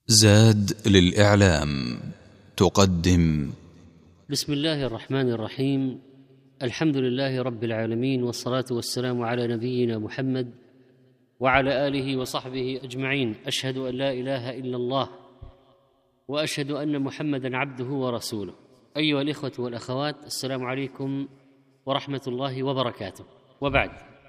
زاد للإعلام تقدم. بسم الله الرحمن الرحيم. الحمد لله رب العالمين، والصلاة والسلام على نبينا محمد وعلى آله وصحبه أجمعين. أشهد أن لا إله إلا الله وأشهد أن محمدًا عبده ورسوله. أيها الإخوة والأخوات، السلام عليكم ورحمة الله وبركاته. وبعد،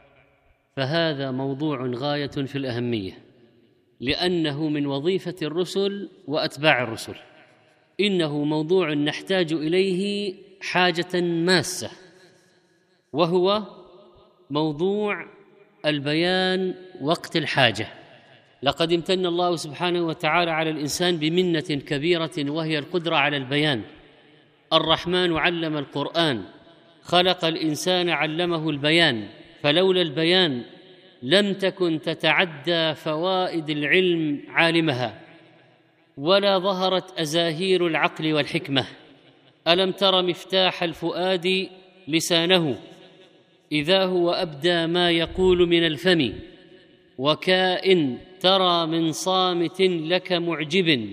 فهذا موضوع غاية في الأهمية، لأنه من وظيفة الرسل وأتباع الرسل. إنه موضوع نحتاج إليه حاجة ماسة، وهو موضوع البيان وقت الحاجة. لقد امتن الله سبحانه وتعالى على الإنسان بمنة كبيرة، وهي القدرة على البيان. الرحمن علم القرآن، خلق الإنسان علمه البيان، فلولا البيان لم تكن تتعدى فوائد العلم عالمها، ولا ظهرت أزاهير العقل والحكمة. ألم تر مفتاح الفؤاد لسانه، إذا هو أبدى ما يقول من الفم، وكائن ترى من صامت لك معجب،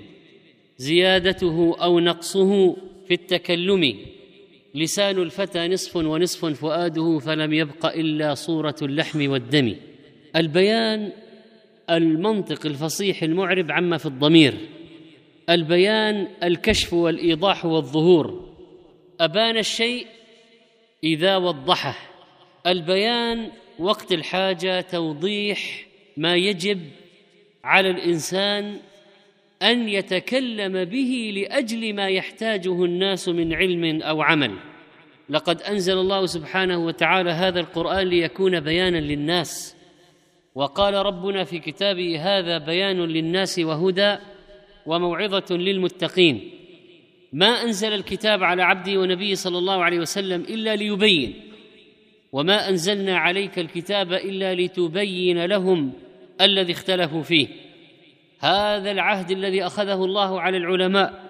زيادته أو نقصه في التكلم. لسان الفتى نصف ونصف فؤاده، فلم يبق إلا صورة اللحم والدم. البيان المنطق الفصيح المعرب عما في الضمير. البيان الكشف والإيضاح والظهور. أبان الشيء إذا وضحه. البيان وقت الحاجة توضيح ما يجب على الإنسان أن يتكلم به لأجل ما يحتاجه الناس من علم أو عمل. لقد أنزل الله سبحانه وتعالى هذا القرآن ليكون بيانا للناس، وقال ربنا في كتابه: هذا بيان للناس وهدى وموعظة للمتقين. ما أنزل الكتاب على عبده ونبيه صلى الله عليه وسلم إلا ليبين، وما أنزلنا عليك الكتاب إلا لتبين لهم الذي اختلفوا فيه. هذا العهد الذي أخذه الله على العلماء،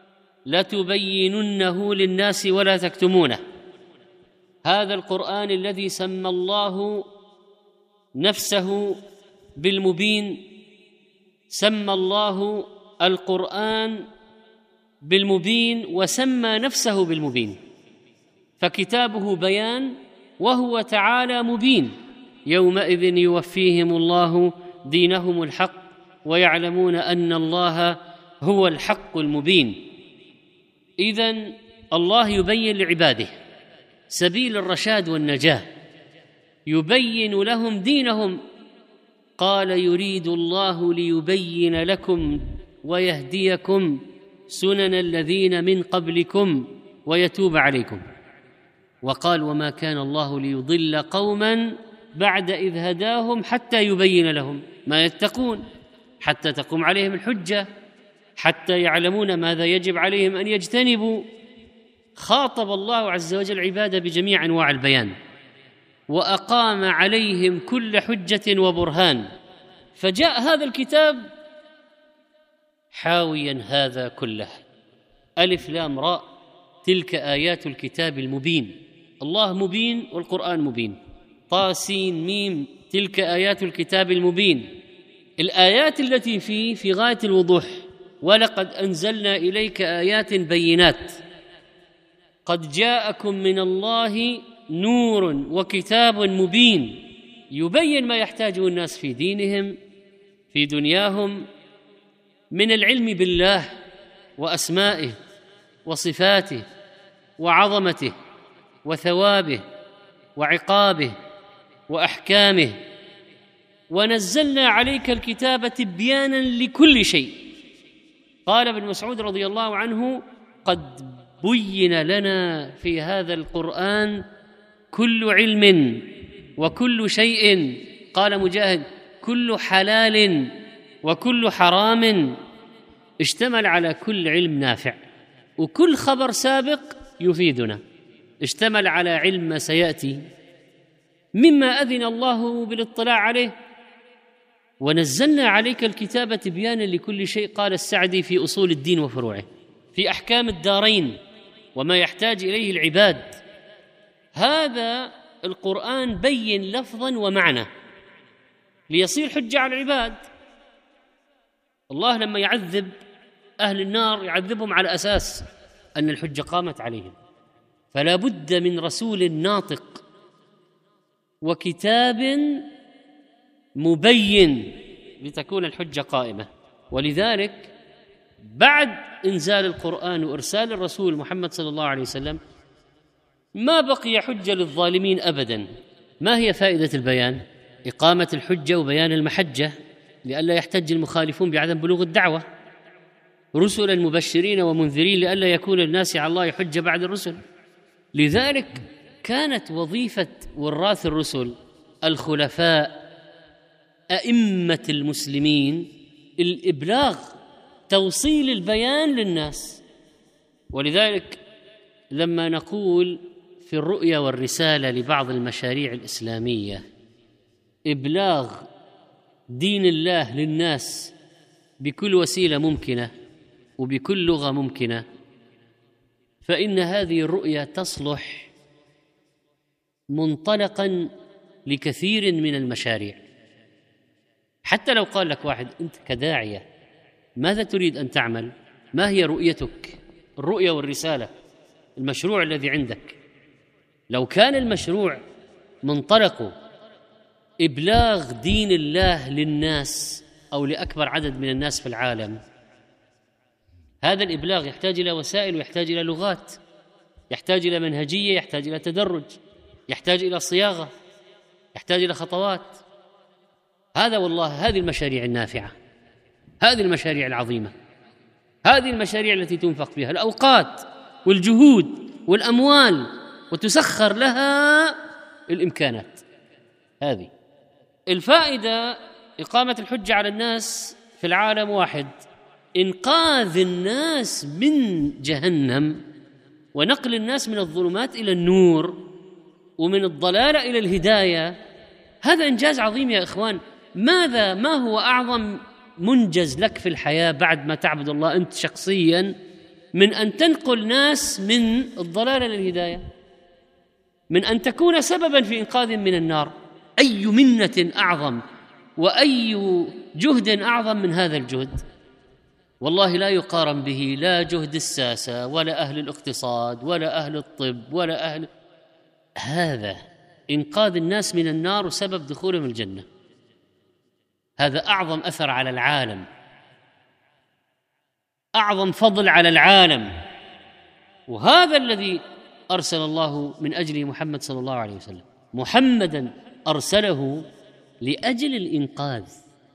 لتبيننه للناس ولا تكتمونه. هذا القرآن الذي سمى الله نفسه بالمبين، سمى الله القرآن بالمبين وسمى نفسه بالمبين، فكتابه بيان وهو تعالى مبين. يومئذ يوفيهم الله دينهم الحق، ويعلمون أن الله هو الحق المبين. إذن الله يبين لعباده سبيل الرشاد والنجاة، يبين لهم دينهم. قال: يريد الله ليبين لكم ويهديكم سنن الذين من قبلكم ويتوب عليكم. وقال: وما كان الله ليضل قوما بعد إذ هداهم حتى يبين لهم ما يتقون، حتى تقوم عليهم الحجة، حتى يعلمون ماذا يجب عليهم أن يجتنبوا. خاطب الله عز وجل عباده بجميع أنواع البيان، وأقام عليهم كل حجة وبرهان. فجاء هذا الكتاب حاويا هذا كله. ألف لام راء، تلك آيات الكتاب المبين. الله مبين والقرآن مبين. طاسين ميم، تلك آيات الكتاب المبين. الآيات التي فيه في غاية الوضوح. ولقد أنزلنا إليك آيات بينات، قد جاءكم من الله نور وكتاب مبين، يبين ما يحتاجه الناس في دينهم في دنياهم من العلم بالله وأسمائه وصفاته وعظمته وثوابه وعقابه وأحكامه. ونزلنا عليك الكتاب تبيانا لكل شيء. قال ابن مسعود رضي الله عنه: قد بين لنا في هذا القرآن كل علم وكل شيء. قال مجاهد: كل حلال وكل حرام. اشتمل على كل علم نافع وكل خبر سابق يفيدنا، اشتمل على علم ما سيأتي مما أذن الله بالاطلاع عليه. ونزلنا عليك الكتاب تبيانا لكل شيء. قال السعدي في أصول الدين وفروعه، في أحكام الدارين وما يحتاج إليه العباد. هذا القرآن بين لفظا ومعنى ليصير حجة على العباد. الله لما يعذب أهل النار يعذبهم على أساس أن الحجة قامت عليهم، فلا بد من رسول ناطق وكتاب مبين لتكون الحجة قائمة. ولذلك بعد إنزال القرآن وإرسال الرسول محمد صلى الله عليه وسلم ما بقي حجة للظالمين أبدا. ما هي فائدة البيان؟ إقامة الحجة وبيان المحجة لئلا يحتج المخالفون بعدم بلوغ الدعوة، رسلا مبشرين ومنذرين لئلا يكون للناس على الله حجة بعد الرسل. لذلك كانت وظيفة وراث الرسل الخلفاء أئمة المسلمين الإبلاغ، توصيل البيان للناس. ولذلك لما نقول في الرؤيا والرسالة لبعض المشاريع الإسلامية إبلاغ دين الله للناس بكل وسيلة ممكنة وبكل لغة ممكنة، فإن هذه الرؤيا تصلح منطلقا لكثير من المشاريع. حتى لو قال لك واحد أنت كداعية ماذا تريد أن تعمل؟ ما هي رؤيتك؟ الرؤية والرسالة، المشروع الذي عندك. لو كان المشروع منطلقه إبلاغ دين الله للناس أو لأكبر عدد من الناس في العالم، هذا الإبلاغ يحتاج إلى وسائل ويحتاج إلى لغات، يحتاج إلى منهجية، يحتاج إلى تدرج، يحتاج إلى صياغة، يحتاج إلى خطوات. هذا والله هذه المشاريع النافعة، هذه المشاريع العظيمة، هذه المشاريع التي تنفق فيها الأوقات والجهود والأموال وتسخر لها الإمكانات. هذه الفائدة. إقامة الحجة على الناس في العالم واحد، إنقاذ الناس من جهنم ونقل الناس من الظلمات إلى النور ومن الضلال إلى الهداية. هذا إنجاز عظيم يا إخوان. ما هو أعظم منجز لك في الحياة بعد ما تعبد الله أنت شخصيا من أن تنقل ناس من الضلال إلى الهداية، من أن تكون سببا في إنقاذ من النار؟ أي منة أعظم وأي جهد أعظم من هذا الجهد؟ والله لا يقارن به لا جهد الساسة ولا أهل الاقتصاد ولا أهل الطب ولا أهل. هذا إنقاذ الناس من النار وسبب دخولهم الجنة، هذا أعظم أثر على العالم، أعظم فضل على العالم. وهذا الذي أرسل الله من أجله محمد صلى الله عليه وسلم. محمداً أرسله لأجل الإنقاذ.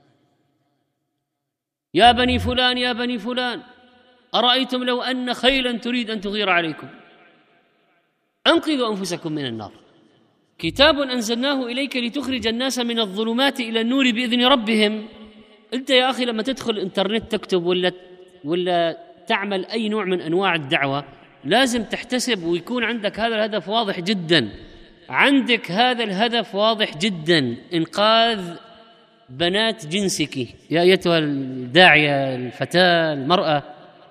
يا بني فلان يا بني فلان أرأيتم لو أن خيلاً تريد أن تغير عليكم أنقذوا أنفسكم من النار، كتاب أنزلناه إليك لتخرج الناس من الظلمات إلى النور بإذن ربهم. أنت يا أخي لما تدخل الإنترنت تكتب ولا تعمل أي نوع من أنواع الدعوة لازم تحتسب ويكون عندك هذا الهدف واضح جدا. عندك هذا الهدف واضح جدا، إنقاذ بنات جنسك يا أيتها الداعية، الفتاة، المرأة،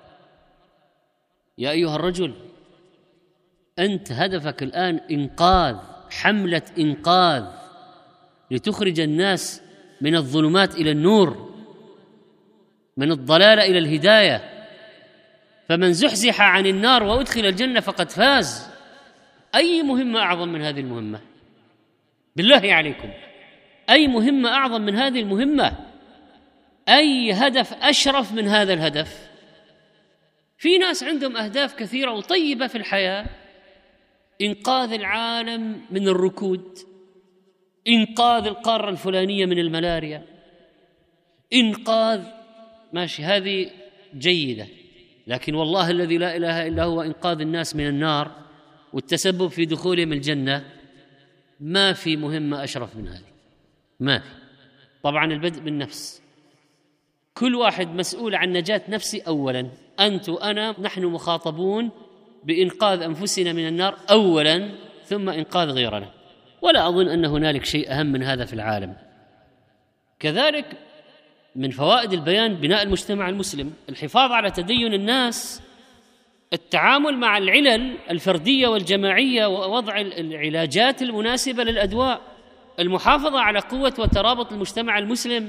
يا أيها الرجل، أنت هدفك الآن إنقاذ، حملة إنقاذ لتخرج الناس من الظلمات إلى النور، من الضلال إلى الهداية. فمن زحزح عن النار وأدخل الجنة فقد فاز. أي مهمة أعظم من هذه المهمة؟ بالله عليكم، أي مهمة أعظم من هذه المهمة؟ أي هدف أشرف من هذا الهدف؟ في ناس عندهم أهداف كثيرة وطيبة في الحياة، إنقاذ العالم من الركود، إنقاذ القارة الفلانية من الملاريا، إنقاذ، ماشي، هذه جيدة، لكن والله الذي لا إله إلا هو إنقاذ الناس من النار والتسبب في دخولهم الجنة، ما في مهمة أشرف من هذه، ما في. طبعا البدء بالنفس، كل واحد مسؤول عن نجاة نفسه أولا. أنت وأنا نحن مخاطبون بإنقاذ أنفسنا من النار أولا، ثم إنقاذ غيرنا، ولا أظن أن هنالك شيء أهم من هذا في العالم. كذلك من فوائد البيان بناء المجتمع المسلم، الحفاظ على تدين الناس، التعامل مع العلل الفردية والجماعية ووضع العلاجات المناسبة للأدواء، المحافظة على قوة وترابط المجتمع المسلم،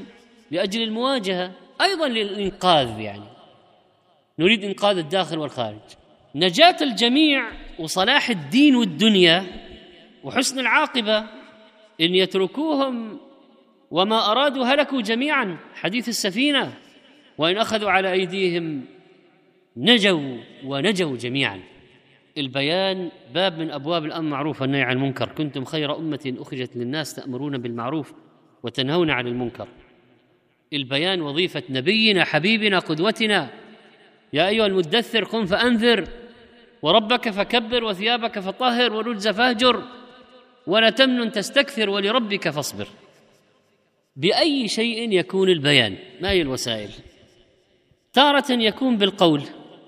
لأجل المواجهة، أيضا للإنقاذ، يعني نريد إنقاذ الداخل والخارج، نجاة الجميع وصلاح الدين والدنيا وحسن العاقبة. إن يتركوهم وما أرادوا هلكوا جميعا، حديث السفينة، وإن أخذوا على أيديهم نجوا ونجوا جميعا. البيان باب من أبواب الأمر بالمعروف والنهي عن المنكر. كنتم خير أمة أخرجت للناس تأمرون بالمعروف وتنهون عن المنكر. البيان وظيفة نبينا حبيبنا قدوتنا. يا أيها المدثر قم فأنذر وربك فكبر وثيابك فطهر والرجز فاهجر ولا تمنن تستكثر ولربك فاصبر. بأي شيء يكون البيان؟ ما هي الوسائل؟ تارة يكون بالقول.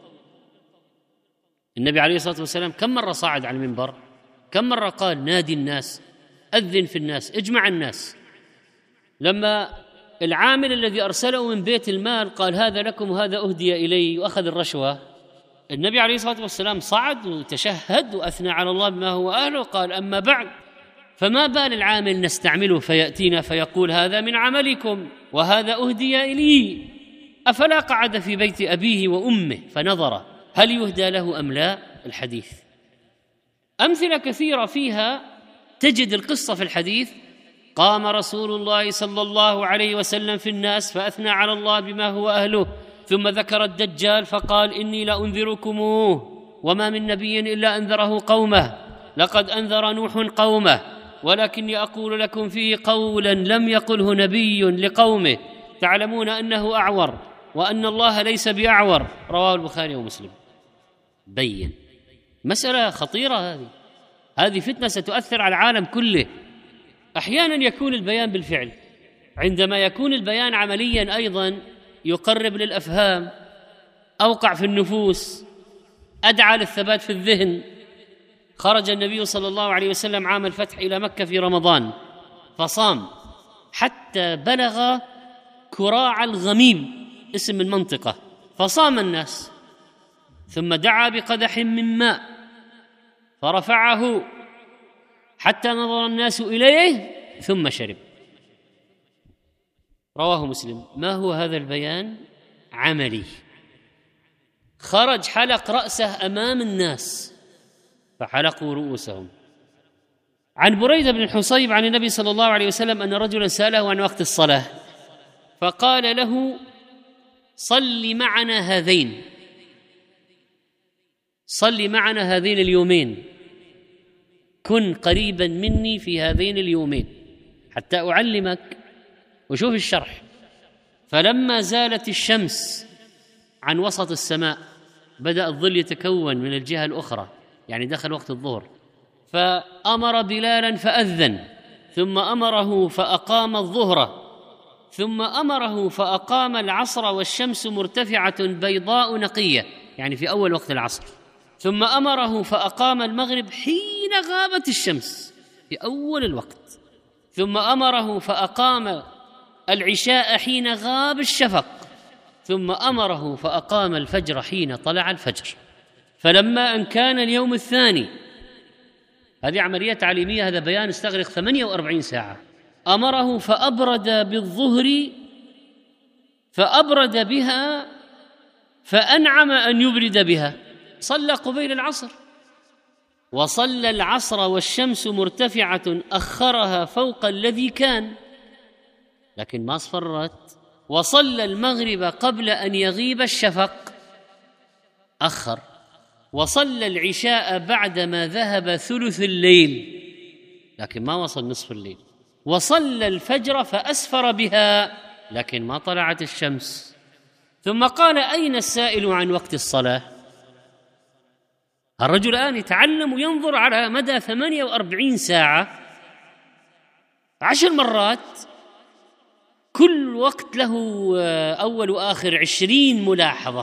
النبي عليه الصلاة والسلام كم مرة صعد على المنبر؟ كم مرة قال نادي الناس، أذن في الناس، اجمع الناس. لما العامل الذي أرسله من بيت المال قال هذا لكم وهذا أهدي إلي وأخذ الرشوة، النبي عليه الصلاة والسلام صعد وتشهد وأثنى على الله بما هو أهله، قال أما بعد فما بال العامل نستعمله فيأتينا فيقول هذا من عملكم وهذا أهدي إلي، أفلا قعد في بيت أبيه وأمه فنظر هل يهدى له أم لا؟ الحديث أمثلة كثيرة فيها تجد القصة في الحديث. قام رسول الله صلى الله عليه وسلم في الناس فأثنى على الله بما هو أهله، ثم ذكر الدجال فقال إني لأنذركموه وما من نبي إلا أنذره قومه، لقد أنذر نوح قومه ولكني أقول لكم فيه قولا لم يقله نبي لقومه، تعلمون أنه أعور وأن الله ليس بأعور، رواه البخاري ومسلم. بين مسألة خطيرة، هذه فتنة ستؤثر على العالم كله. أحيانا يكون البيان بالفعل، عندما يكون البيان عمليا أيضا يقرب للأفهام، أوقع في النفوس، أدعى للثبات في الذهن. خرج النبي صلى الله عليه وسلم عام الفتح إلى مكة في رمضان فصام حتى بلغ كراع الغميم، اسم المنطقة، فصام الناس، ثم دعا بقدح من ماء فرفعه حتى نظر الناس إليه ثم شرب، رواه مسلم. ما هو هذا البيان؟ عملي. خرج حلق رأسه أمام الناس فحلقوا رؤوسهم. عن بريدة بن الحصيب عن النبي صلى الله عليه وسلم أن رجلا سأله عن وقت الصلاة فقال له صل معنا هذين، صل معنا هذين اليومين، كن قريبا مني في هذين اليومين حتى أعلمك. وشوف الشرح. فلما زالت الشمس عن وسط السماء بدأ الظل يتكون من الجهة الأخرى، يعني دخل وقت الظهر، فأمر بلالا فأذن، ثم أمره فأقام الظهر، ثم أمره فأقام العصر والشمس مرتفعة بيضاء نقية، يعني في أول وقت العصر، ثم أمره فأقام المغرب حين غابت الشمس في أول الوقت، ثم أمره فأقام العشاء حين غاب الشفق، ثم أمره فأقام الفجر حين طلع الفجر. فلما أن كان اليوم الثاني، هذه عملية تعليمية، هذا بيان استغرق 48 ساعة، أمره فأبرد بالظهر فأبرد بها فأنعم أن يبرد بها، صلى قبيل العصر، وصلى العصر والشمس مرتفعة أخرها فوق الذي كان لكن ما اصفرت، وصلى المغرب قبل أن يغيب الشفق أخر، وصلى العشاء بعدما ذهب ثلث الليل لكن ما وصل نصف الليل، وصلى الفجر فأسفر بها لكن ما طلعت الشمس. ثم قال أين السائل عن وقت الصلاة؟ الرجل الآن يتعلم وينظر على مدى 48 ساعة 10 مرات، كل وقت له أول وآخر 20 ملاحظة.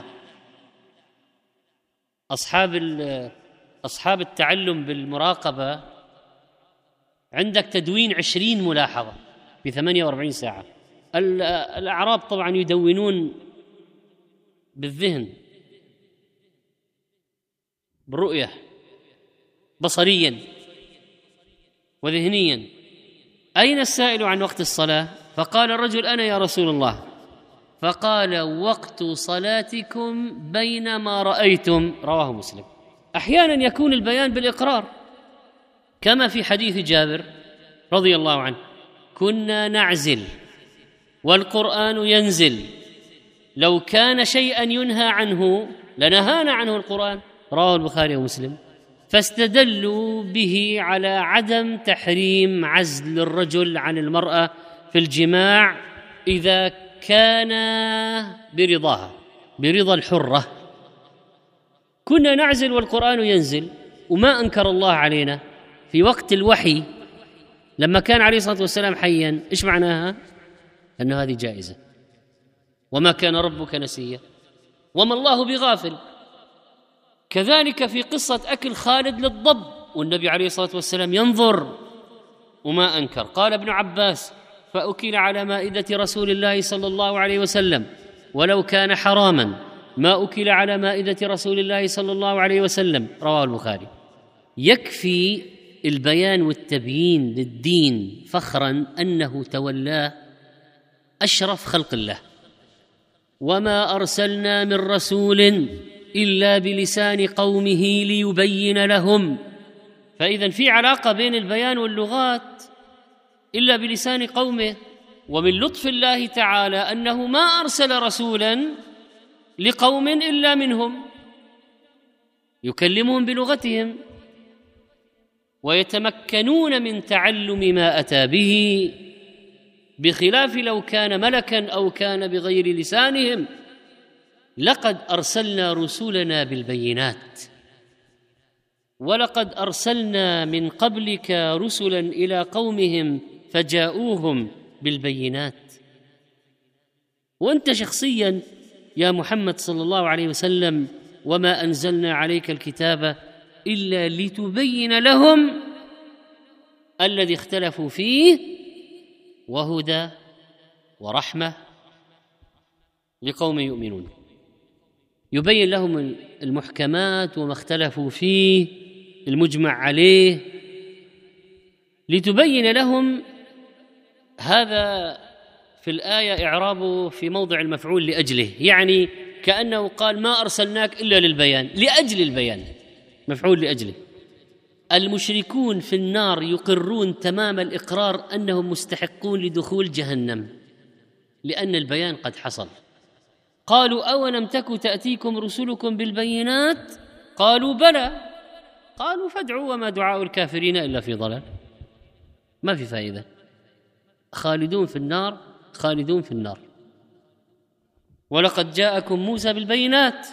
أصحاب التعلم بالمراقبة عندك تدوين 20 ملاحظة في 48 ساعة. الأعراب طبعا يدونون بالذهن، بالرؤية، بصريا وذهنيا. أين السائل عن وقت الصلاة؟ فقال الرجل: أنا يا رسول الله. فقال: وقت صلاتكم بينما رأيتم. رواه مسلم. أحيانا يكون البيان بالإقرار، كما في حديث جابر رضي الله عنه: كنا نعزل والقرآن ينزل، لو كان شيئا ينهى عنه لنهانا عنه القرآن. رواه البخاري ومسلم. فاستدلوا به على عدم تحريم عزل الرجل عن المرأة في الجماع إذا كان برضاها، برضا الحرة. كنا نعزل والقرآن ينزل، وما أنكر الله علينا في وقت الوحي لما كان عليه الصلاة والسلام حيا. إيش معناها؟ أن هذه جائزة، وما كان ربك نسيا، وما الله بغافل. كذلك في قصة أكل خالد للضب، والنبي عليه الصلاة والسلام ينظر وما أنكر. قال ابن عباس: فأكل على مائدة رسول الله صلى الله عليه وسلم، ولو كان حراما ما أكل على مائدة رسول الله صلى الله عليه وسلم. رواه البخاري. يكفي البيان والتبيين للدين فخرا أنه تولاه أشرف خلق الله: وما أرسلنا من رسول إلا بلسان قومه ليبين لهم. فإذا في علاقة بين البيان واللغات إلا بلسان قومه. ومن لطف الله تعالى أنه ما أرسل رسولا لقوم إلا منهم، يكلمهم بلغتهم ويتمكنون من تعلم ما أتى به، بخلاف لو كان ملكا أو كان بغير لسانهم. لقد أرسلنا رسلنا بالبينات، ولقد أرسلنا من قبلك رسلا إلى قومهم فجاءوهم بالبينات. وأنت شخصيا يا محمد صلى الله عليه وسلم: وما أنزلنا عليك الكتاب إلا لتبين لهم الذي اختلفوا فيه وهدى ورحمة لقوم يؤمنون. يبين لهم المحكمات وما اختلفوا فيه، المجمع عليه، لتبين لهم. هذا في الآية إعرابه في موضع المفعول لأجله، يعني كأنه قال: ما أرسلناك إلا للبيان، لأجل البيان، مفعول لأجله. المشركون في النار يقرون تمام الإقرار أنهم مستحقون لدخول جهنم لأن البيان قد حصل. قالوا: أولم تك تأتيكم رسلكم بالبينات؟ قالوا: بلى. قالوا: فادعوا وما دعاء الكافرين إلا في ضلال. ما في فائدة، خالدون في النار، خالدون في النار. ولقد جاءكم موسى بالبينات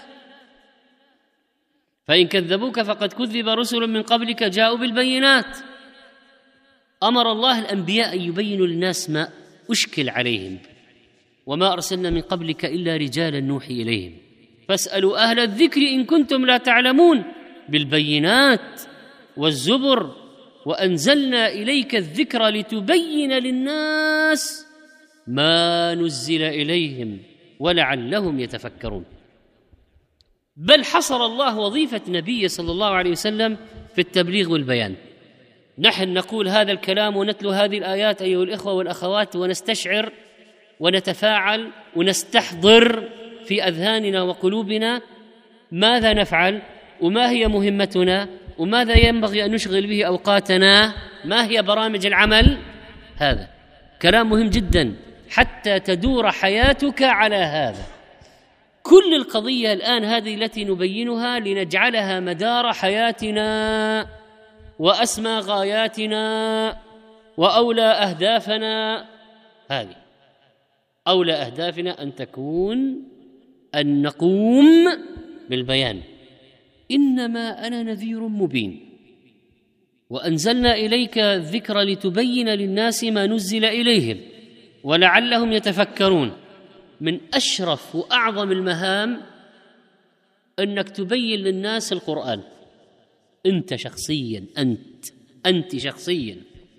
فإن كذبوك فقد كذب رسل من قبلك جاءوا بالبينات. أمر الله الأنبياء أن يبينوا للناس ما أشكل عليهم: وما أرسلنا من قبلك إلا رجالا نوحي إليهم فاسألوا أهل الذكر إن كنتم لا تعلمون، بالبينات والزبر، وأنزلنا إليك الذكر لتبين للناس ما نزل إليهم ولعلهم يتفكرون. بل حصر الله وظيفة نبي صلى الله عليه وسلم في التبليغ والبيان. نحن نقول هذا الكلام ونتلو هذه الآيات أيها الإخوة والأخوات، ونستشعر ونتفاعل ونستحضر في أذهاننا وقلوبنا ماذا نفعل، وما هي مهمتنا، وماذا ينبغي أن نشغل به أوقاتنا، ما هي برامج العمل. هذا كلام مهم جدا حتى تدور حياتك على هذا. كل القضية الآن هذه التي نبينها لنجعلها مدار حياتنا وأسمى غاياتنا وأولى أهدافنا. هذه أولى أهدافنا أن نقوم بالبيان. إنما أنا نذير مبين وأنزلنا إليك الذكر لتبين للناس ما نزل إليهم ولعلهم يتفكرون. من أشرف وأعظم المهام أنك تبين للناس القرآن. أنت شخصيا، أنت شخصيا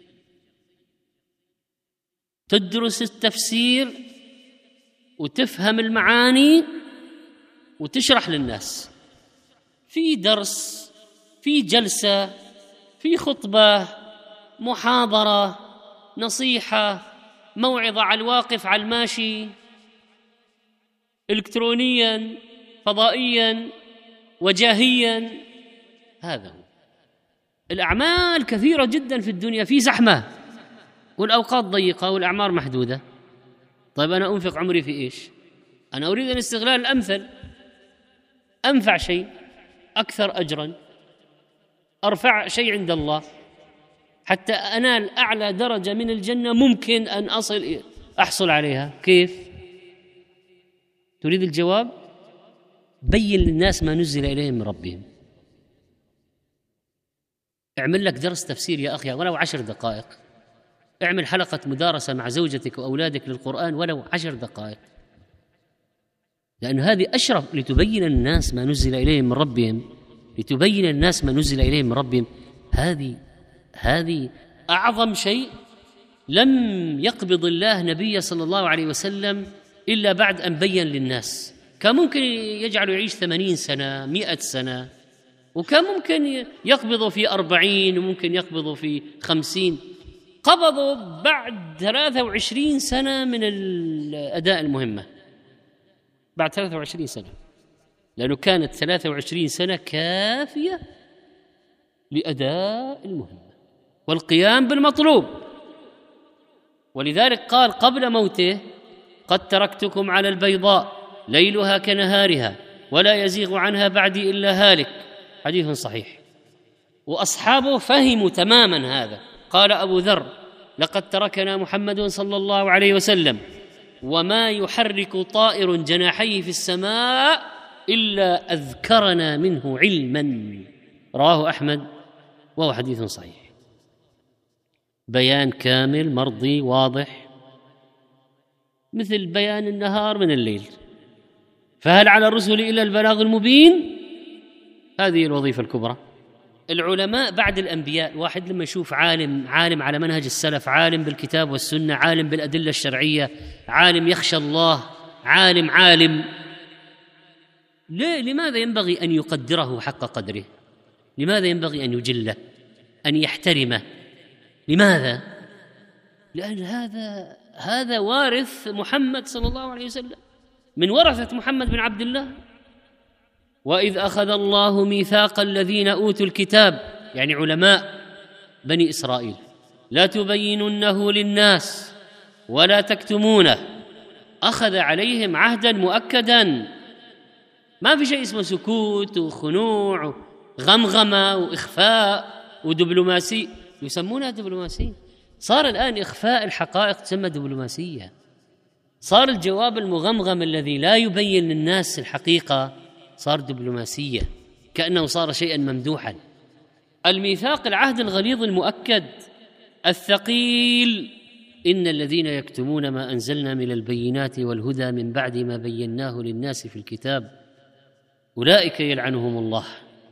تدرس التفسير وتفهم المعاني وتشرح للناس في درس، في جلسة، في خطبة، محاضرة، نصيحة، موعظة على الواقف، على الماشي، إلكترونيا، فضائيا، وجاهيا. هذا هو. الأعمال كثيرة جدا في الدنيا، في زحمة والأوقات ضيقة والأعمار محدودة. طيب أنا أنفق عمري في إيش؟ أنا أريد الاستغلال الأمثل، أنفع شيء، أكثر أجرا، أرفع شيء عند الله، حتى أنال أعلى درجة من الجنة ممكن أن أحصل عليها. كيف؟ تريد الجواب؟ بين للناس ما نزل إليهم من ربهم. اعمل لك درس تفسير يا أخي ولو 10 دقائق، اعمل حلقة مدارسة مع زوجتك وأولادك للقرآن ولو 10 دقائق، لأن هذه أشرف، لتبين الناس ما نزل إليهم من ربهم، لتبين الناس ما نزل إليهم من ربهم. هذه أعظم شيء. لم يقبض الله نبي صلى الله عليه وسلم إلا بعد أن بين للناس. كان ممكن يجعله يعيش 80 سنة 100 سنة، وكان ممكن يقبضه في 40، وممكن يقبضه في 50. قبضوا بعد 23 سنة من الأداء المهمة، بعد 23 سنة، لأنه كانت 23 سنة كافية لأداء المهمة والقيام بالمطلوب. ولذلك قال قبل موته: قد تركتكم على البيضاء ليلها كنهارها ولا يزيغ عنها بعدي إلا هالك. حديث صحيح. وأصحابه فهموا تماما هذا. قال أبو ذر: لقد تركنا محمد صلى الله عليه وسلم وما يحرك طائر جناحيه في السماء إلا أذكرنا منه علما. رواه أحمد وهو حديث صحيح. بيان كامل مرضي واضح، مثل بيان النهار من الليل. فهل على الرسل إلا البلاغ المبين؟ هذه الوظيفة الكبرى. العلماء بعد الأنبياء، واحد لما يشوف عالم على منهج السلف، عالم بالكتاب والسنة، عالم بالأدلة الشرعية، عالم يخشى الله، عالم لماذا ينبغي أن يقدره حق قدره؟ لماذا ينبغي أن يجله، أن يحترمه؟ لماذا؟ لأن هذا وارث محمد صلى الله عليه وسلم، من ورثة محمد بن عبد الله. وإذ أخذ الله ميثاق الذين أوتوا الكتاب، يعني علماء بني إسرائيل، لا تبيننه للناس ولا تكتمونه. أخذ عليهم عهدا مؤكدا، ما في شيء اسمه سكوت وخنوع وغمغمة وإخفاء ودبلوماسي، يسمونها دبلوماسية. صار الآن إخفاء الحقائق تسمى دبلوماسية. صار الجواب المغمغم الذي لا يبين للناس الحقيقة صار دبلوماسية، كأنه صار شيئا ممدوحا. الميثاق العهد الغليظ المؤكد الثقيل: إن الذين يكتمون ما أنزلنا من البينات والهدى من بعد ما بيناه للناس في الكتاب أولئك يلعنهم الله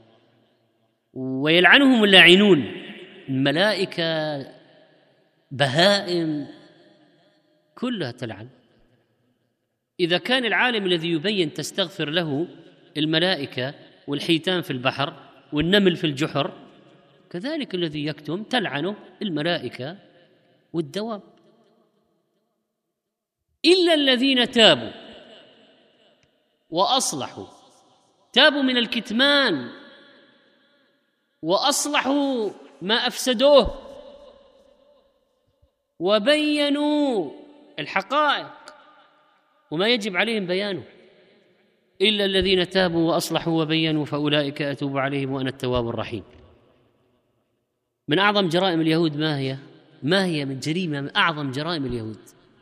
ويلعنهم اللاعنون. الملائكة، بهائم، كلها تلعن. إذا كان العالم الذي يبين تستغفر له الملائكة والحيتان في البحر والنمل في الجحر، كذلك الذي يكتم تلعنه الملائكة والدواب. إلا الذين تابوا وأصلحوا، تابوا من الكتمان وأصلحوا ما أفسدوه وبينوا الحقائق وما يجب عليهم بيانه. إلا الذين تابوا وأصلحوا وبينوا فأولئك أتوب عليهم وأنا التواب الرحيم. من أعظم جرائم اليهود ما هي من جريمة من أعظم جرائم اليهود؟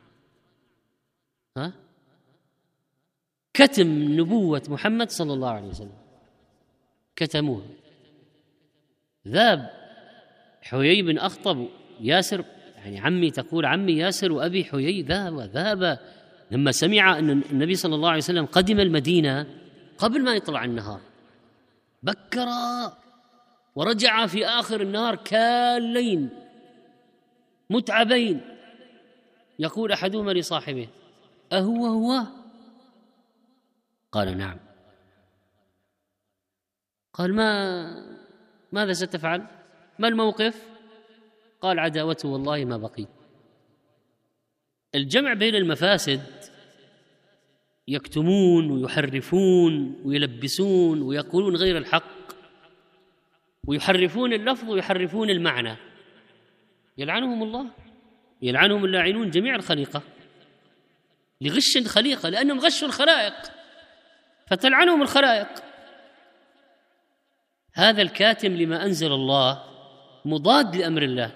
كتم نبوة محمد صلى الله عليه وسلم، كتموها. ذاب حيي بن أخطب، ياسر يعني عمي، تقول عمي ياسر وأبي حيي، ذهب لما سمع أن النبي صلى الله عليه وسلم قدم المدينة قبل ما يطلع النهار، بكر ورجع في آخر النهار كالين متعبين. يقول أحدهما لصاحبه: أهو؟ قال: نعم. قال: ماذا ستفعل؟ ما الموقف؟ قال: عداوته والله ما بقيت. الجمع بين المفاسد يكتمون ويحرفون ويلبسون ويقولون غير الحق ويحرفون اللفظ ويحرفون المعنى، يلعنهم الله، يلعنهم اللاعنون جميع الخليقة لغش الخليقة، لأنهم غشوا الخلائق فتلعنهم الخلائق. هذا الكاتم لما أنزل الله مضاد لأمر الله،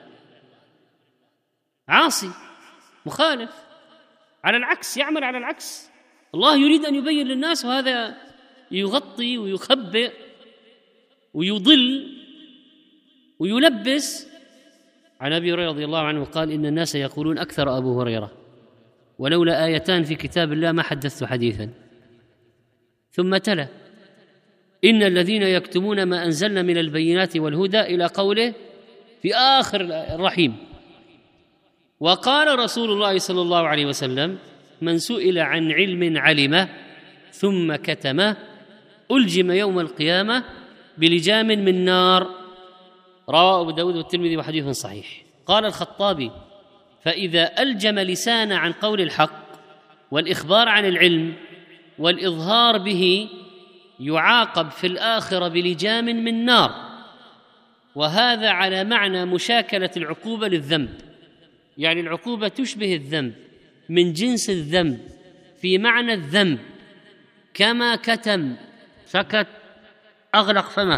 عاصي مخالف، على العكس، يعمل على العكس. الله يريد أن يبين للناس وهذا يغطي ويخبئ ويضل ويلبس. عن أبي هريرة رضي الله عنه قال: إن الناس يقولون أكثر أبو هريرة، ولولا آيتان في كتاب الله ما حدثت حديثا. ثم تلا: إن الذين يكتمون ما أنزلنا من البينات والهدى إلى قوله في آخر الرحيم. وقال رسول الله صلى الله عليه وسلم: من سئل عن علم علمه ثم كتمه ألجم يوم القيامة بلجام من نار. رواه أبو داود والترمذي وحديث صحيح. قال الخطابي: فإذا ألجم لسان عن قول الحق والإخبار عن العلم والإظهار به يعاقب في الآخرة بلجام من نار، وهذا على معنى مشاكلة العقوبة للذنب، يعني العقوبة تشبه الذنب من جنس الذنب في معنى الذنب، كما كتم سكت أغلق فمه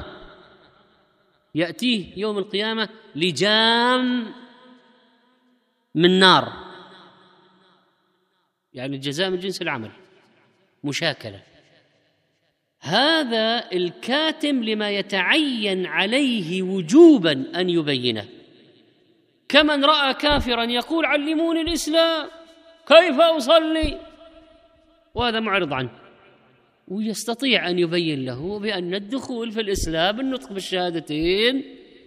يأتيه يوم القيامة لجام من نار، يعني الجزاء من جنس العمل، مشاكلة. هذا الكاتم لما يتعين عليه وجوبا أن يبينه، كمن رأى كافرا يقول: علموني الإسلام كيف أصلي، وهذا معرض عنه، ويستطيع أن يبين له بأن الدخول في الإسلام النطق بالشهادتين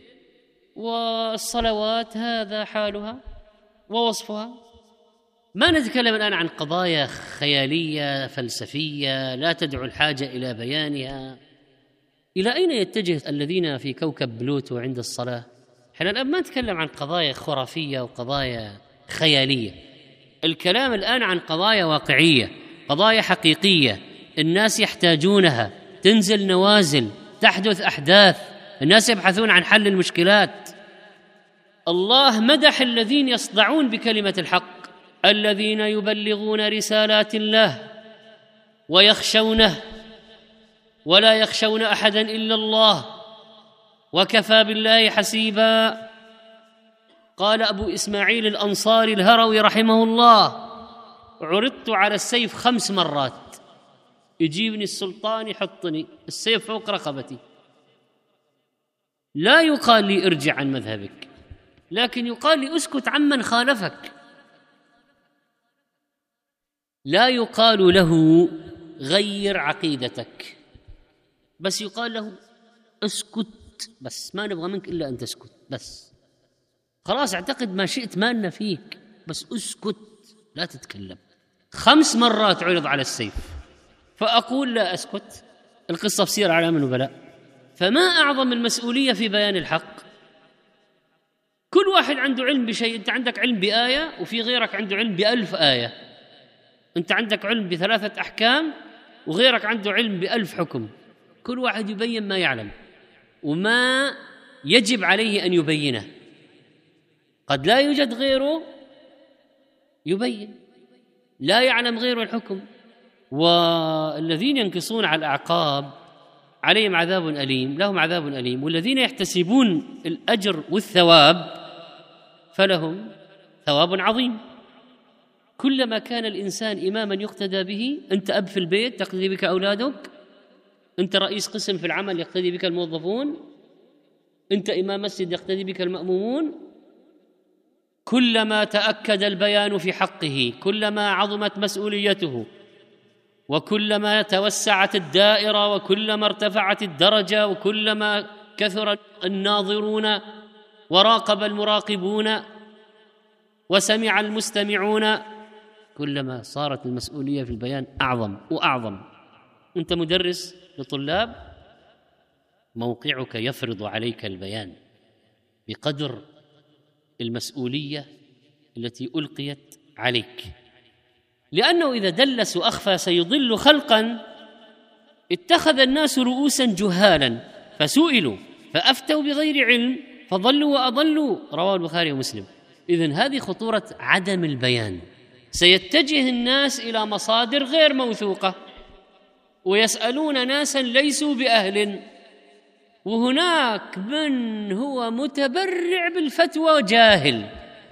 والصلوات هذا حالها ووصفها. ما نتكلم الآن عن قضايا خيالية فلسفية لا تدعو الحاجة إلى بيانها. إلى أين يتجه الذين في كوكب بلوتو عند الصلاة؟ احنا الآن ما نتكلم عن قضايا خرافية وقضايا خيالية، الكلام الآن عن قضايا واقعية، قضايا حقيقية الناس يحتاجونها، تنزل نوازل، تحدث أحداث، الناس يبحثون عن حل المشكلات. الله مدح الذين يصدعون بكلمة الحق، الذين يبلغون رسالات الله ويخشونه ولا يخشون أحدا إلا الله وكفى بالله حسيبا. قال أبو إسماعيل الأنصاري الهروي رحمه الله: عرضت على السيف 5 مرات، يجيبني السلطان يحطني السيف فوق رقبتي، لا يقال لي ارجع عن مذهبك، لكن يقال لي اسكت عمن خالفك، لا يقال له غير عقيدتك، بس يقال له اسكت، بس ما نبغى منك إلا أن تسكت، بس خلاص اعتقد ما شئت ما لنا فيك، بس اسكت لا تتكلم. 5 مرات عرض على السيف، فأقول لا أسكت. القصة في سير أعلام النبلاء. فما أعظم المسؤولية في بيان الحق. كل واحد عنده علم بشيء، أنت عندك علم بآية وفي غيرك عنده علم ب1000 آية، أنت عندك علم ب3 أحكام وغيرك عنده علم ب1000 حكم، كل واحد يبين ما يعلم وما يجب عليه أن يبينه، قد لا يوجد غيره يبين، لا يعلم غيره الحكم. والذين ينكصون على الأعقاب عليهم عذاب أليم، لهم عذاب أليم، والذين يحتسبون الأجر والثواب فلهم ثواب عظيم. كلما كان الإنسان إماما يقتدى به، أنت أب في البيت تقتدي بك أولادك، أنت رئيس قسم في العمل يقتدي بك الموظفون، أنت إمام مسجد يقتدي بك المأمومون. كلما تأكد البيان في حقه كلما عظمت مسؤوليته، وكلما توسعت الدائرة، وكلما ارتفعت الدرجة، وكلما كثر الناظرون وراقب المراقبون وسمع المستمعون، كلما صارت المسؤولية في البيان أعظم وأعظم. أنت مدرس لطلاب، موقعك يفرض عليك البيان بقدر المسؤولية التي ألقيت عليك، لأنه إذا دلس وأخفى سيضل خلقا. اتخذ الناس رؤوسا جهالا فسئلوا فأفتوا بغير علم فضلوا وأضلوا، رواه البخاري ومسلم. إذن هذه خطورة عدم البيان. سيتجه الناس إلى مصادر غير موثوقة ويسألون ناسا ليسوا بأهل، وهناك من هو متبرع بالفتوى جاهل،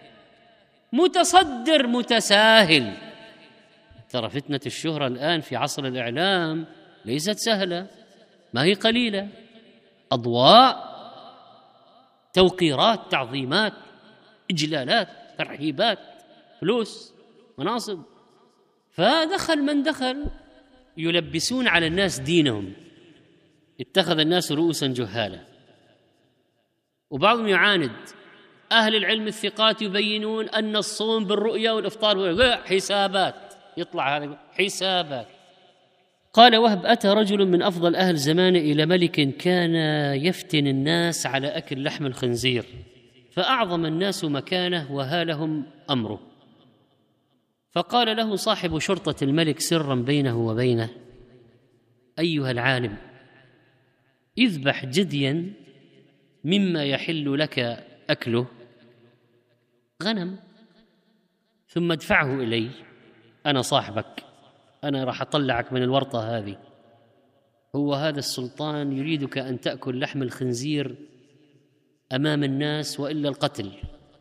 متصدر متساهل. ترى فتنة الشهرة الآن في عصر الإعلام ليست سهلة، ما هي قليلة. أضواء، توقيرات، تعظيمات، إجلالات، ترحيبات، فلوس، مناصب. فدخل من دخل يلبسون على الناس دينهم. اتخذ الناس رؤوسا جهالا، وبعضهم يعاند. أهل العلم الثقات يبينون أن الصوم بالرؤيا والإفطار حسابات، يطلع هذا حسابات. قال وهب: أتى رجل من أفضل أهل زمانه إلى ملك كان يفتن الناس على أكل لحم الخنزير، فأعظم الناس مكانه وهالهم أمره. فقال له صاحب شرطة الملك سرا بينه وبينه: أيها العالم، اذبح جديا مما يحل لك أكله، غنم، ثم ادفعه إلي، أنا صاحبك، أنا راح أطلعك من الورطة هذه. هو هذا السلطان يريدك أن تأكل لحم الخنزير أمام الناس وإلا القتل.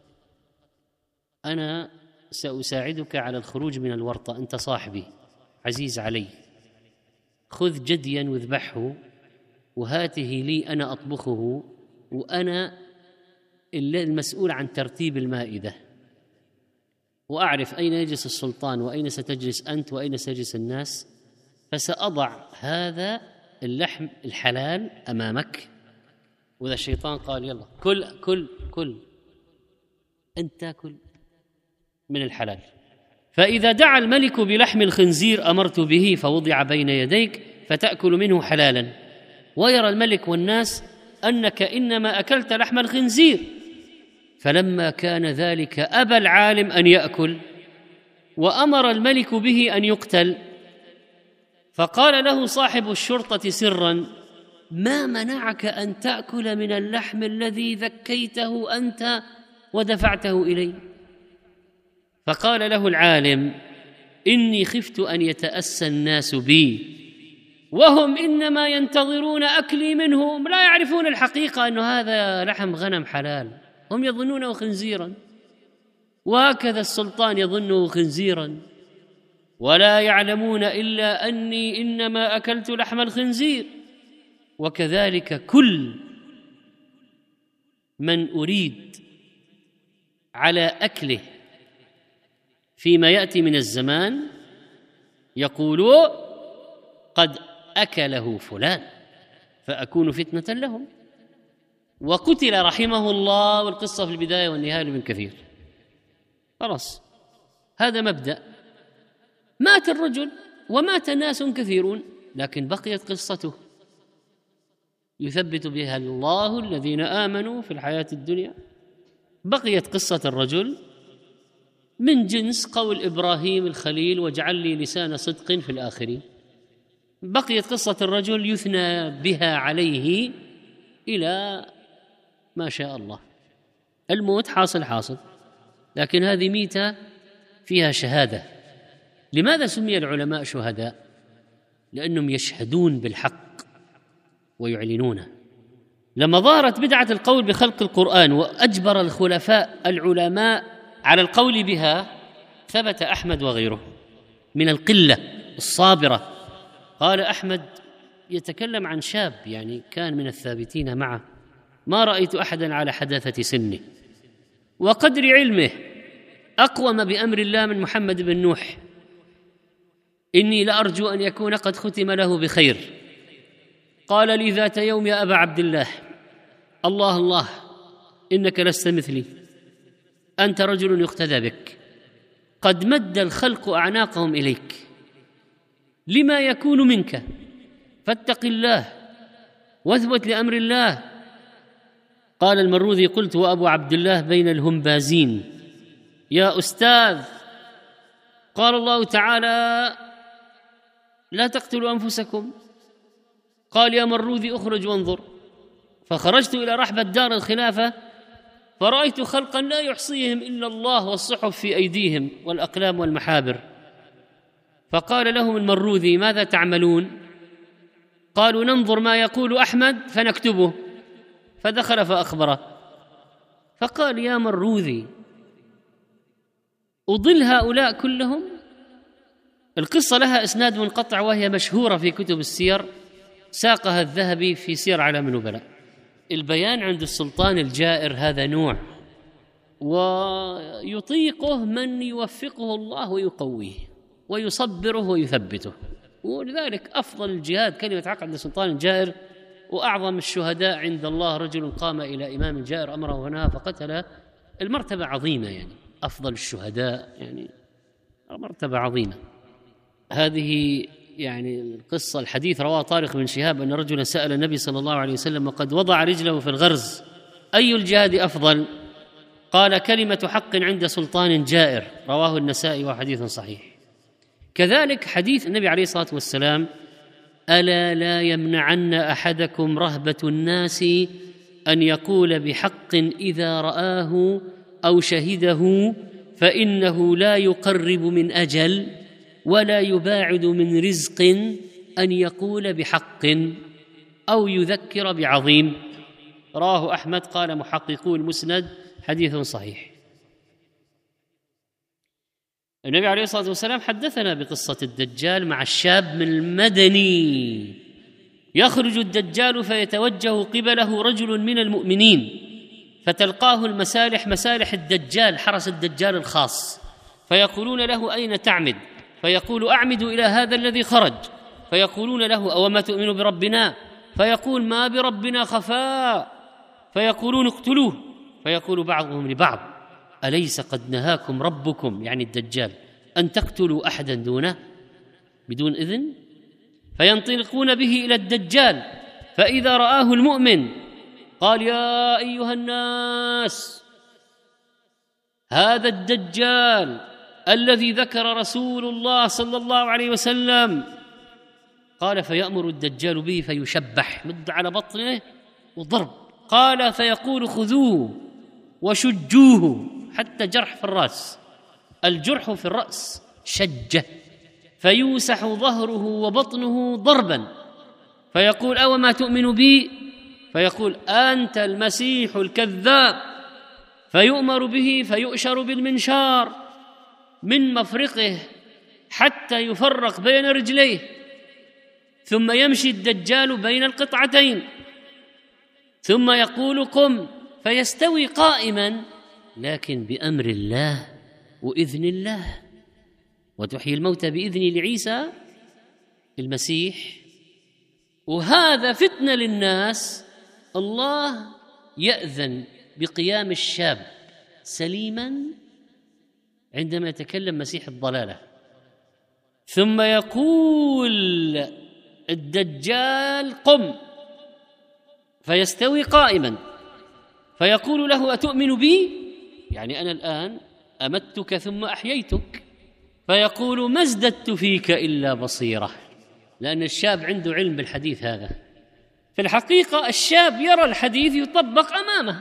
أنا سأساعدك على الخروج من الورطة، أنت صاحبي عزيز علي. خذ جديا واذبحه وهاته لي، أنا أطبخه وأنا المسؤول عن ترتيب المائدة، وأعرف أين يجلس السلطان وأين ستجلس أنت وأين سيجلس الناس، فسأضع هذا اللحم الحلال أمامك. وإذا الشيطان قال يلا كل كل كل، أنت تأكل من الحلال. فإذا دعا الملك بلحم الخنزير أمرت به فوضع بين يديك فتأكل منه حلالا، ويرى الملك والناس أنك إنما أكلت لحم الخنزير. فلما كان ذلك أبى العالم أن يأكل، وأمر الملك به أن يقتل. فقال له صاحب الشرطة سرا: ما منعك أن تأكل من اللحم الذي ذكيته أنت ودفعته إلي؟ فقال له العالم: إني خفت أن يتأسى الناس بي وهم إنما ينتظرون أكلي منهم، لا يعرفون الحقيقة أن هذا لحم غنم حلال، هم يظنونه خنزيرا، وهكذا السلطان يظنه خنزيرا، ولا يعلمون إلا أني إنما أكلت لحم الخنزير. وكذلك كل من أريد على أكله فيما يأتي من الزمان يقول قد أكله فلان فأكون فتنة لهم. وقتل رحمه الله، والقصة في البداية والنهاية لابن كثير. خلاص، هذا مبدأ. مات الرجل ومات ناس كثيرون، لكن بقيت قصته يثبت بها الله الذين آمنوا في الحياة الدنيا. بقيت قصة الرجل من جنس قول إبراهيم الخليل: واجعل لي لسان صدق في الآخرين. بقيت قصة الرجل يثنى بها عليه إلى ما شاء الله. الموت حاصل، لكن هذه ميتة فيها شهادة. لماذا سمي العلماء شهداء؟ لأنهم يشهدون بالحق ويعلنونه. لما ظهرت بدعة القول بخلق القرآن وأجبر الخلفاء العلماء على القول بها، ثبت أحمد وغيره من القلة الصابرة. قال أحمد يتكلم عن شاب يعني كان من الثابتين معه: ما رأيت أحدا على حداثة سنه وقدر علمه أقوم بأمر الله من محمد بن نوح، إني لأرجو أن يكون قد ختم له بخير. قال لي ذات يوم: يا أبا عبد الله، الله الله، إنك لست مثلي، أنت رجل يقتدى بك، قد مد الخلق أعناقهم إليك لما يكون منك، فاتق الله واثبت لأمر الله. قال المروذي: قلت وأبو عبد الله بين الهمبازين: يا أستاذ، قال الله تعالى: لا تقتلوا أنفسكم. قال: يا مروذي أخرج وانظر. فخرجت إلى رحبة دار الخلافة فرأيت خلقا لا يحصيهم إلا الله، والصحف في أيديهم والأقلام والمحابر. فقال لهم المروذي: ماذا تعملون؟ قالوا: ننظر ما يقول أحمد فنكتبه. فدخل فأخبره، فقال: يا مروذي، أضل هؤلاء كلهم؟ القصة لها إسناد منقطع وهي مشهورة في كتب السير، ساقها الذهبي في سير أعلام النبلاء. البيان عند السلطان الجائر هذا نوع، ويطيقه من يوفقه الله ويقويه ويصبره ويثبته. ولذلك أفضل الجهاد كلمة حق عند السلطان الجائر، وأعظم الشهداء عند الله رجل قام إلى إمام جائر أمره ونهى فقتل. المرتبة عظيمة، يعني أفضل الشهداء، يعني مرتبة عظيمة. هذه يعني القصة. الحديث رواه طارق بن شهاب أن رجلا سأل النبي صلى الله عليه وسلم وقد وضع رجله في الغرز: أي الجهاد أفضل؟ قال: كلمة حق عند سلطان جائر. رواه النسائي وحديث صحيح. كذلك حديث النبي عليه الصلاة والسلام: ألا لا يمنعن أحدكم رهبة الناس أن يقول بحق إذا رآه أو شهده، فإنه لا يقرب من أجل ولا يباعد من رزق أن يقول بحق أو يذكر بعظيم. رواه أحمد. قال محققو المسند: حديث صحيح. النبي عليه الصلاة والسلام حدثنا بقصة الدجال مع الشاب من المدني. يخرج الدجال فيتوجه قبله رجل من المؤمنين، فتلقاه المسالح، مسالح الدجال، حرس الدجال الخاص، فيقولون له: أين تعمد؟ فيقول: أعمد إلى هذا الذي خرج. فيقولون له: أوما تؤمن بربنا؟ فيقول: ما بربنا خفاء. فيقولون: اقتلوه. فيقول بعضهم لبعض: أليس قد نهاكم ربكم، يعني الدجال، أن تقتلوا أحدا دونه بدون إذن؟ فينطلقون به إلى الدجال، فإذا رآه المؤمن قال: يا أيها الناس، هذا الدجال الذي ذكر رسول الله صلى الله عليه وسلم. قال: فيأمر الدجال به فيشبح، مد على بطنه وضرب. قال: فيقول: خذوه وشجوه، حتى جرح في الرأس، الجرح في الرأس شجة، فيوسح ظهره وبطنه ضربا. فيقول: أوما تؤمن بي؟ فيقول: أنت المسيح الكذاب. فيؤمر به فيؤشر بالمنشار من مفرقه حتى يفرق بين رجليه، ثم يمشي الدجال بين القطعتين، ثم يقول: قم، فيستوي قائما، لكن بأمر الله وإذن الله. وتحيي الموتى بإذن لعيسى المسيح. وهذا فتنة للناس. الله يأذن بقيام الشاب سليما عندما يتكلم مسيح الضلالة، ثم يقول الدجال: قم، فيستوي قائما، فيقول له: أتؤمن بي؟ يعني أنا الآن أمتك ثم أحييتك. فيقول: ما ازددت فيك إلا بصيرة، لأن الشاب عنده علم بالحديث هذا. في الحقيقة الشاب يرى الحديث يطبق أمامه،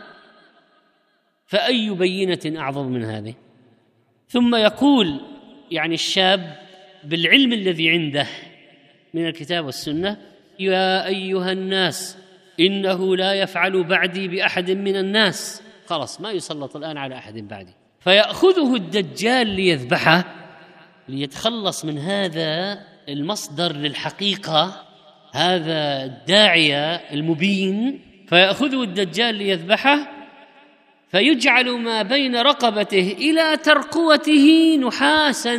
فأي بينة أعظم من هذه؟ ثم يقول يعني الشاب بالعلم الذي عنده من الكتاب والسنة: يا أيها الناس، إنه لا يفعل بعدي بأحد من الناس. خلاص ما يسلط الآن على أحد بعدي. فيأخذه الدجال ليذبحه، ليتخلص من هذا المصدر للحقيقة، هذا الداعية المبين. فيأخذه الدجال ليذبحه، فيجعل ما بين رقبته إلى ترقوته نحاسا،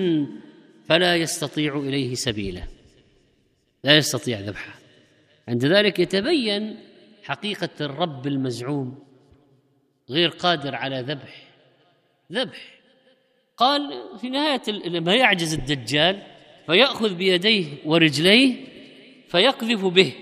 فلا يستطيع إليه سبيلا، لا يستطيع ذبحه. عند ذلك يتبين حقيقة الرب المزعوم، غير قادر على ذبح. قال في نهاية لما يعجز الدجال فيأخذ بيديه ورجليه فيقذف به.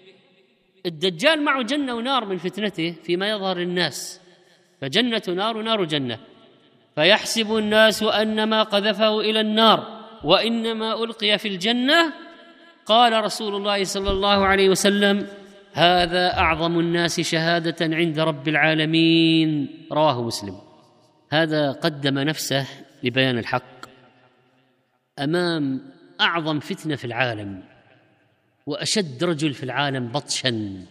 الدجال معه جنة ونار من فتنته فيما يظهر للناس، فجنة نار ونار جنة. فيحسب الناس أنما قذفه إلى النار وإنما ألقي في الجنة. قال رسول الله صلى الله عليه وسلم: هذا أعظم الناس شهادة عند رب العالمين. رواه مسلم. هذا قدم نفسه لبيان الحق أمام أعظم فتنة في العالم وأشد رجل في العالم بطشاً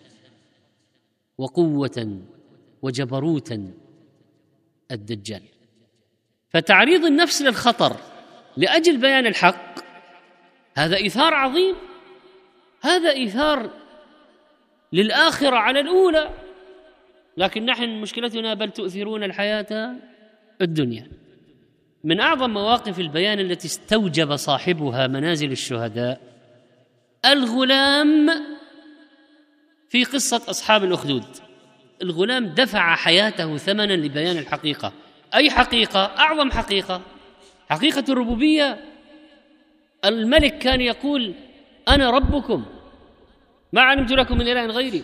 وقوة وجبروتاً، الدجال. فتعريض النفس للخطر لأجل بيان الحق هذا إيثار عظيم، هذا إيثار للآخرة على الأولى. لكن نحن مشكلتنا بل تؤثرون الحياة الدنيا. من أعظم مواقف البيان التي استوجب صاحبها منازل الشهداء الغلام في قصة أصحاب الأخدود. الغلام دفع حياته ثمنا لبيان الحقيقة. أي حقيقة؟ أعظم حقيقة، حقيقة الربوبية. الملك كان يقول: أنا ربكم ما علمت لكم من إله غيري.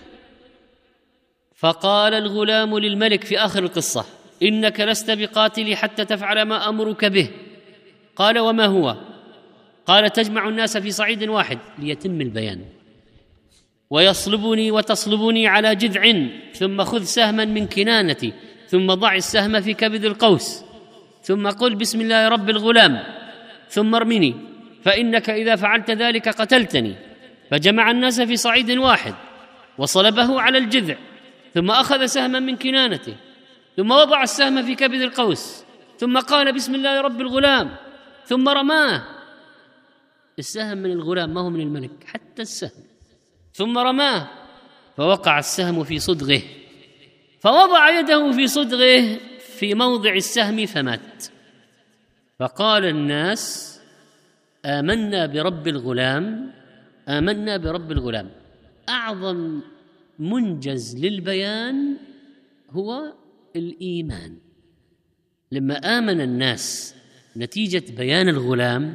فقال الغلام للملك في آخر القصة: إنك لست بقاتلي حتى تفعل ما أمرك به. قال: وما هو؟ قال: تجمع الناس في صعيد واحد ليتم البيان، ويصلبني وتصلبني على جذع، ثم خذ سهما من كنانتي، ثم ضع السهم في كبد القوس، ثم قل بسم الله رب الغلام، ثم ارمني، فإنك إذا فعلت ذلك قتلتني. فجمع الناس في صعيد واحد وصلبه على الجذع، ثم أخذ سهما من كنانته، ثم وضع السهم في كبد القوس، ثم قال بسم الله رب الغلام، ثم رماه. السهم من الغلام، ما هو من الملك، حتى السهم. ثم رماه فوقع السهم في صدغه، فوضع يده في صدغه في موضع السهم فمات. فقال الناس: آمنا برب الغلام، آمنا برب الغلام. أعظم منجز للبيان هو الإيمان. لما آمن الناس نتيجة بيان الغلام،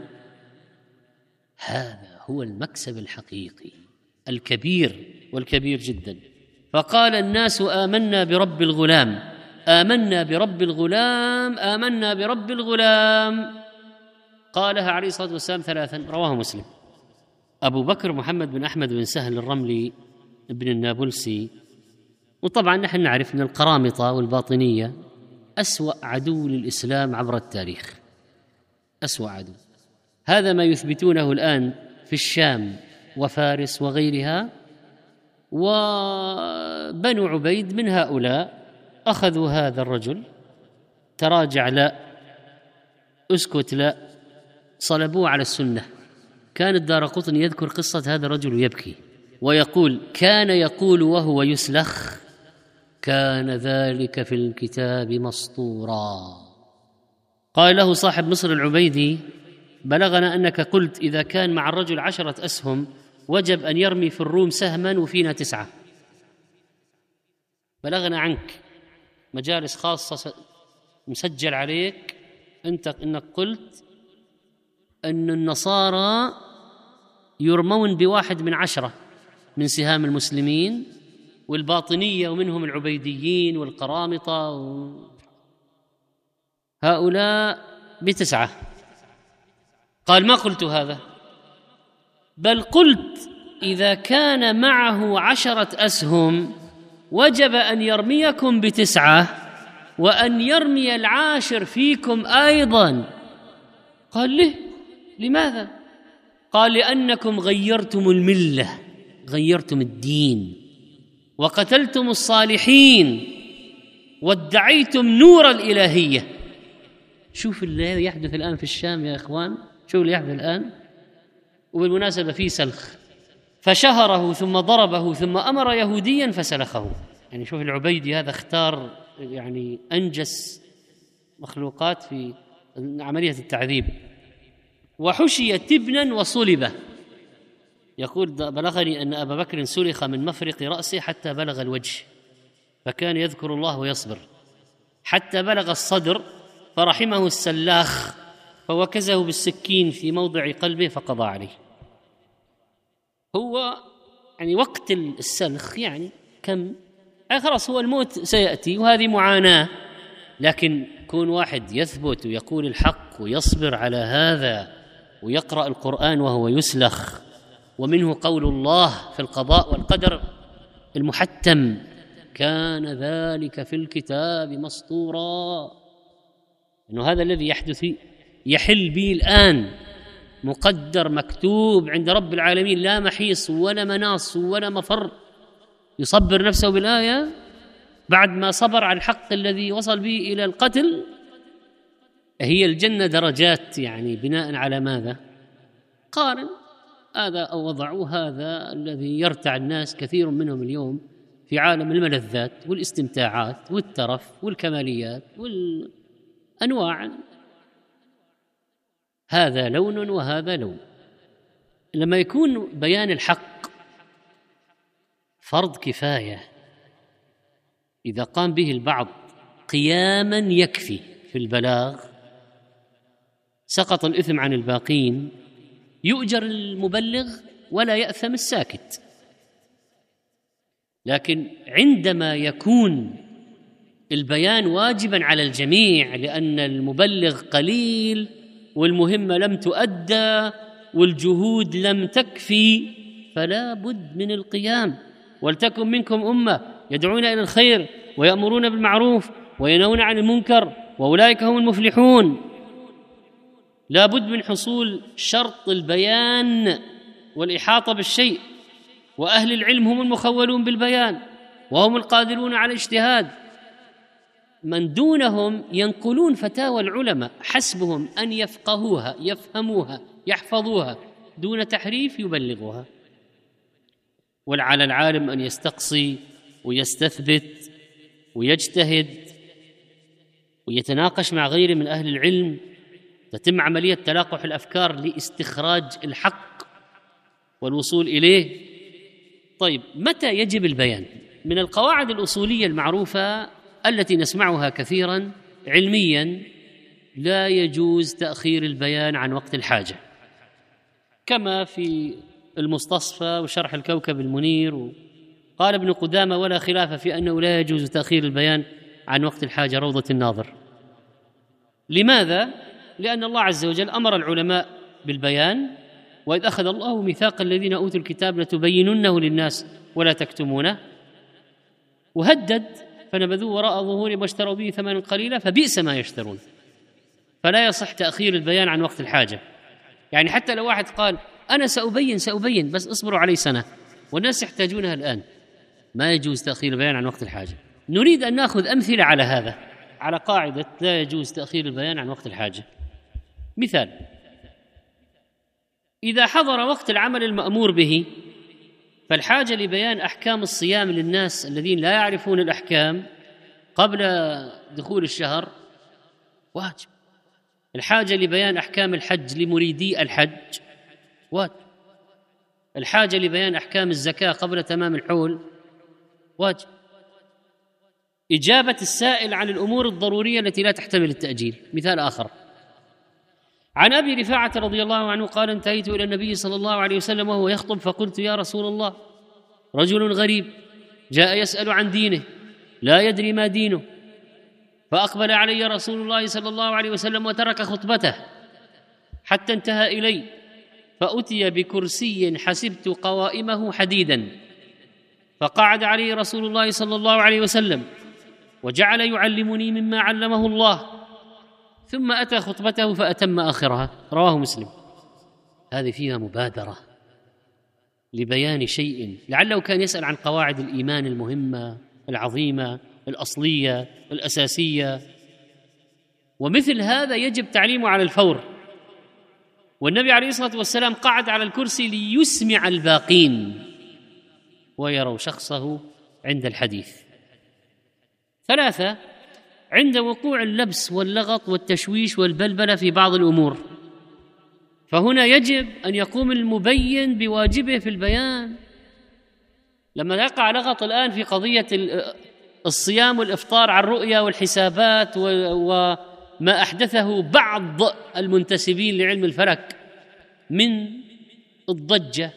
هذا هو المكسب الحقيقي الكبير والكبير جدا. فقال الناس: آمنا برب الغلام، آمنا برب الغلام، آمنا برب الغلام. قالها عليه الصلاة والسلام 3، رواه مسلم. أبو بكر محمد بن أحمد بن سهل الرملي ابن النابلسي، وطبعا نحن نعرف أن القرامطة والباطنية أسوأ عدو للإسلام عبر التاريخ، أسوأ عدو. هذا ما يثبتونه الآن في الشام وفارس وغيرها. وبنو عبيد من هؤلاء أخذوا هذا الرجل، تراجع لا، اسكت لا، صلبوه على السنة. كان الدارقطني يذكر قصة هذا الرجل ويبكي ويقول: كان يقول وهو يسلخ: كان ذلك في الكتاب مسطورا. قال له صاحب مصر العبيدي: بلغنا أنك قلت إذا كان مع الرجل 10 أسهم وجب أن يرمي في الروم سهما وفينا 9. بلغنا عنك مجالس خاصة مسجل عليك أنت إنك قلت أن النصارى يرمون ب1 من 10 من سهام المسلمين، والباطنية ومنهم العبيديين والقرامطة هؤلاء ب9. قال: ما قلت هذا، بل قلت إذا كان معه 10 أسهم وجب أن يرميكم ب9 وأن يرمي العاشر فيكم أيضا. قال: ليه؟ لماذا؟ قال: لأنكم غيرتم الملة، غيرتم الدين، وقتلتم الصالحين، وادعيتم نور الإلهية. شوف اللي يحدث الآن في الشام يا إخوان، شوف اللي يحدث الآن. وبالمناسبة في سلخ، فشهره ثم ضربه ثم أمر يهوديا فسلخه. يعني شوف العبيدي هذا اختار يعني أنجس مخلوقات في عملية التعذيب. وحشي تبنا وصلبه. يقول: بلغني أن أبا بكر سلخ من مفرق رأسه حتى بلغ الوجه، فكان يذكر الله ويصبر حتى بلغ الصدر، فرحمه السلاخ فوكزه بالسكين في موضع قلبه فقضى عليه. هو يعني وقت السلخ يعني كم، خلاص هو الموت سيأتي وهذه معاناة، لكن كون واحد يثبت ويقول الحق ويصبر على هذا ويقرأ القرآن وهو يسلخ ومنه قول الله في القضاء والقدر المحتم، كان ذلك في الكتاب مسطورا، إنه هذا الذي يحدث يحل به الآن مقدر مكتوب عند رب العالمين، لا محيص ولا مناص ولا مفر. يصبر نفسه بالآية بعد ما صبر على الحق الذي وصل به إلى القتل. هي الجنة درجات، يعني بناء على ماذا؟ قارن هذا أو وضعوا هذا الذي يرتع الناس كثير منهم اليوم في عالم الملذات والاستمتاعات والترف والكماليات والأنواع، هذا لون وهذا لون. لما يكون بيان الحق فرض كفاية إذا قام به البعض قياما يكفي في البلاغ سقط الإثم عن الباقين، يؤجر المبلغ ولا يأثم الساكت. لكن عندما يكون البيان واجبا على الجميع لأن المبلغ قليل والمهمة لم تؤدى والجهود لم تكفي، فلا بد من القيام. ولتكن منكم أمة يدعون إلى الخير ويأمرون بالمعروف وينهون عن المنكر وأولئك هم المفلحون. لا بد من حصول شرط البيان والإحاطة بالشيء، وأهل العلم هم المخولون بالبيان وهم القادرون على الاجتهاد. من دونهم ينقلون فتاوى العلماء، حسبهم أن يفقهوها يفهموها يحفظوها دون تحريف يبلغوها. وعلى العالم أن يستقصي ويستثبت ويجتهد ويتناقش مع غيره من أهل العلم، تتم عملية تلاقح الأفكار لاستخراج الحق والوصول إليه. طيب، متى يجب البيان؟ من القواعد الأصولية المعروفة التي نسمعها كثيرا علميا، لا يجوز تأخير البيان عن وقت الحاجة، كما في المستصفى وشرح الكوكب المنير. قال ابن قدامة: ولا خلاف في أنه لا يجوز تأخير البيان عن وقت الحاجة، روضة الناظر. لماذا؟ لأن الله عز وجل أمر العلماء بالبيان، وإذ أخذ الله ميثاق الذين أوتوا الكتاب لتبيننه للناس ولا تكتمونه، وهدد: فنبذوه وراء ظهورهم واشتروا به ثمنا قليلا فبئس ما يشترون. فلا يصح تأخير البيان عن وقت الحاجة. يعني حتى لو واحد قال: أنا سأبين بس اصبروا علي سنة والناس يحتاجونها الآن، ما يجوز تأخير البيان عن وقت الحاجة. نريد أن نأخذ أمثلة على هذا، على قاعدة لا يجوز تأخير البيان عن وقت الحاجة. مثال: إذا حضر وقت العمل المأمور به فالحاجة لبيان أحكام الصيام للناس الذين لا يعرفون الأحكام قبل دخول الشهر واجب. الحاجة لبيان أحكام الحج لمريدي الحج واجب. الحاجة لبيان أحكام الزكاة قبل تمام الحول واجب. إجابة السائل عن الأمور الضرورية التي لا تحتمل التأجيل. مثال آخر: عن أبي رفاعة رضي الله عنه قال: انتهيت إلى النبي صلى الله عليه وسلم وهو يخطب فقلت: يا رسول الله، رجل غريب جاء يسأل عن دينه لا يدري ما دينه، فأقبل علي رسول الله صلى الله عليه وسلم وترك خطبته حتى انتهى إلي، فأتي بكرسي حسبت قوائمه حديدا، فقعد عليه رسول الله صلى الله عليه وسلم وجعل يعلمني مما علمه الله، ثم أتى خطبته فأتم آخرها. رواه مسلم. هذه فيها مبادرة لبيان شيء لعله كان يسأل عن قواعد الإيمان المهمة العظيمة الأصلية الأساسية، ومثل هذا يجب تعليمه على الفور. والنبي عليه الصلاة والسلام قعد على الكرسي ليسمع الباقين ويروا شخصه عند الحديث. 3: عند وقوع اللبس واللغط والتشويش والبلبلة في بعض الأمور، فهنا يجب أن يقوم المبين بواجبه في البيان. لما يقع لغط الآن في قضية الصيام والإفطار على الرؤية والحسابات وما أحدثه بعض المنتسبين لعلم الفلك من الضجة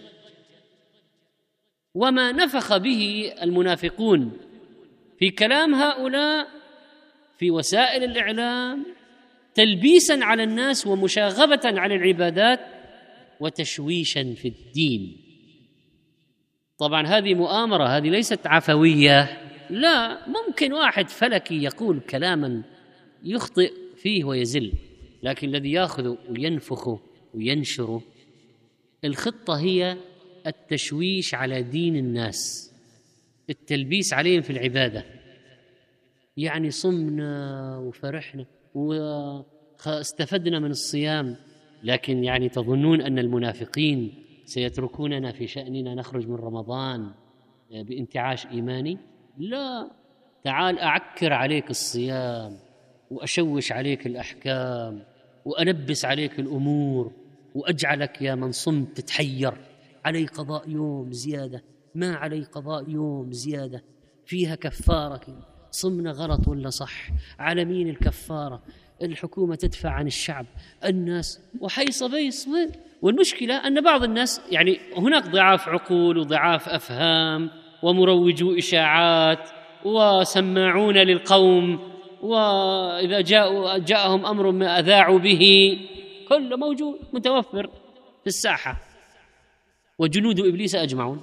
وما نفخ به المنافقون في كلام هؤلاء، في وسائل الإعلام تلبيسا على الناس ومشاغبة على العبادات وتشويشا في الدين. طبعا هذه مؤامرة، هذه ليست عفوية، لا، ممكن واحد فلكي يقول كلاما يخطئ فيه ويزل، لكن الذي يأخذ وينفخه وينشره، الخطة هي التشويش على دين الناس، التلبيس عليهم في العبادة. يعني صمنا وفرحنا واستفدنا من الصيام، لكن يعني تظنون أن المنافقين سيتركوننا في شأننا نخرج من رمضان بانتعاش إيماني؟ لا، تعال أعكر عليك الصيام وأشوش عليك الأحكام وألبس عليك الأمور وأجعلك يا من صمت تتحير، علي قضاء يوم زيادة، ما علي قضاء يوم زيادة، فيها كفارة، صمنا غلط ولا صح، على مين الكفارة، الحكومة تدفع عن الشعب، الناس وحيصة بيص. والمشكلة أن بعض الناس يعني هناك ضعاف عقول وضعاف أفهام ومروجو إشاعات وسماعون للقوم، وإذا جاءهم أمر ما أذاعوا به، كله موجود متوفر في الساحة، وجنود إبليس أجمعون.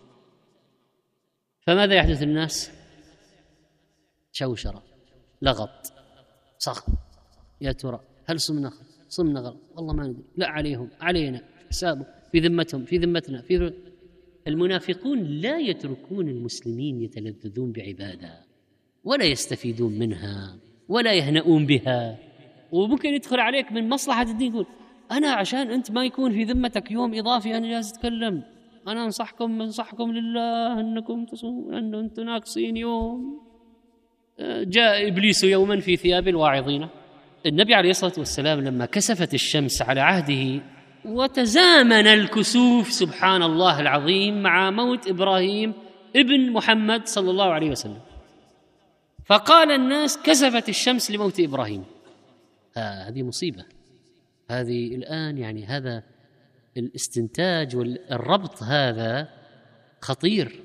فماذا يحدث الناس؟ شوشرة، لغط، صخب، يا ترى هل صمنا غلط، والله ما ندري، لا عليهم، علينا، حسابه في ذمتهم، في ذمتنا، في المنافقون لا يتركون المسلمين يتلذذون بعبادة ولا يستفيدون منها ولا يهنؤون بها. وممكن يدخل عليك من مصلحة الدين، يقول أنا عشان أنت ما يكون في ذمتك يوم إضافي أنا جالس أتكلم، أنا أنصحكم لله أنكم تصومون، أن أنتم ناقصين يوم. جاء إبليس يوما في ثياب الواعظين. النبي عليه الصلاة والسلام لما كسفت الشمس على عهده وتزامن الكسوف سبحان الله العظيم مع موت إبراهيم ابن محمد صلى الله عليه وسلم، فقال الناس كسفت الشمس لموت إبراهيم. هذه مصيبة، هذه الآن يعني هذا الاستنتاج والربط هذا خطير،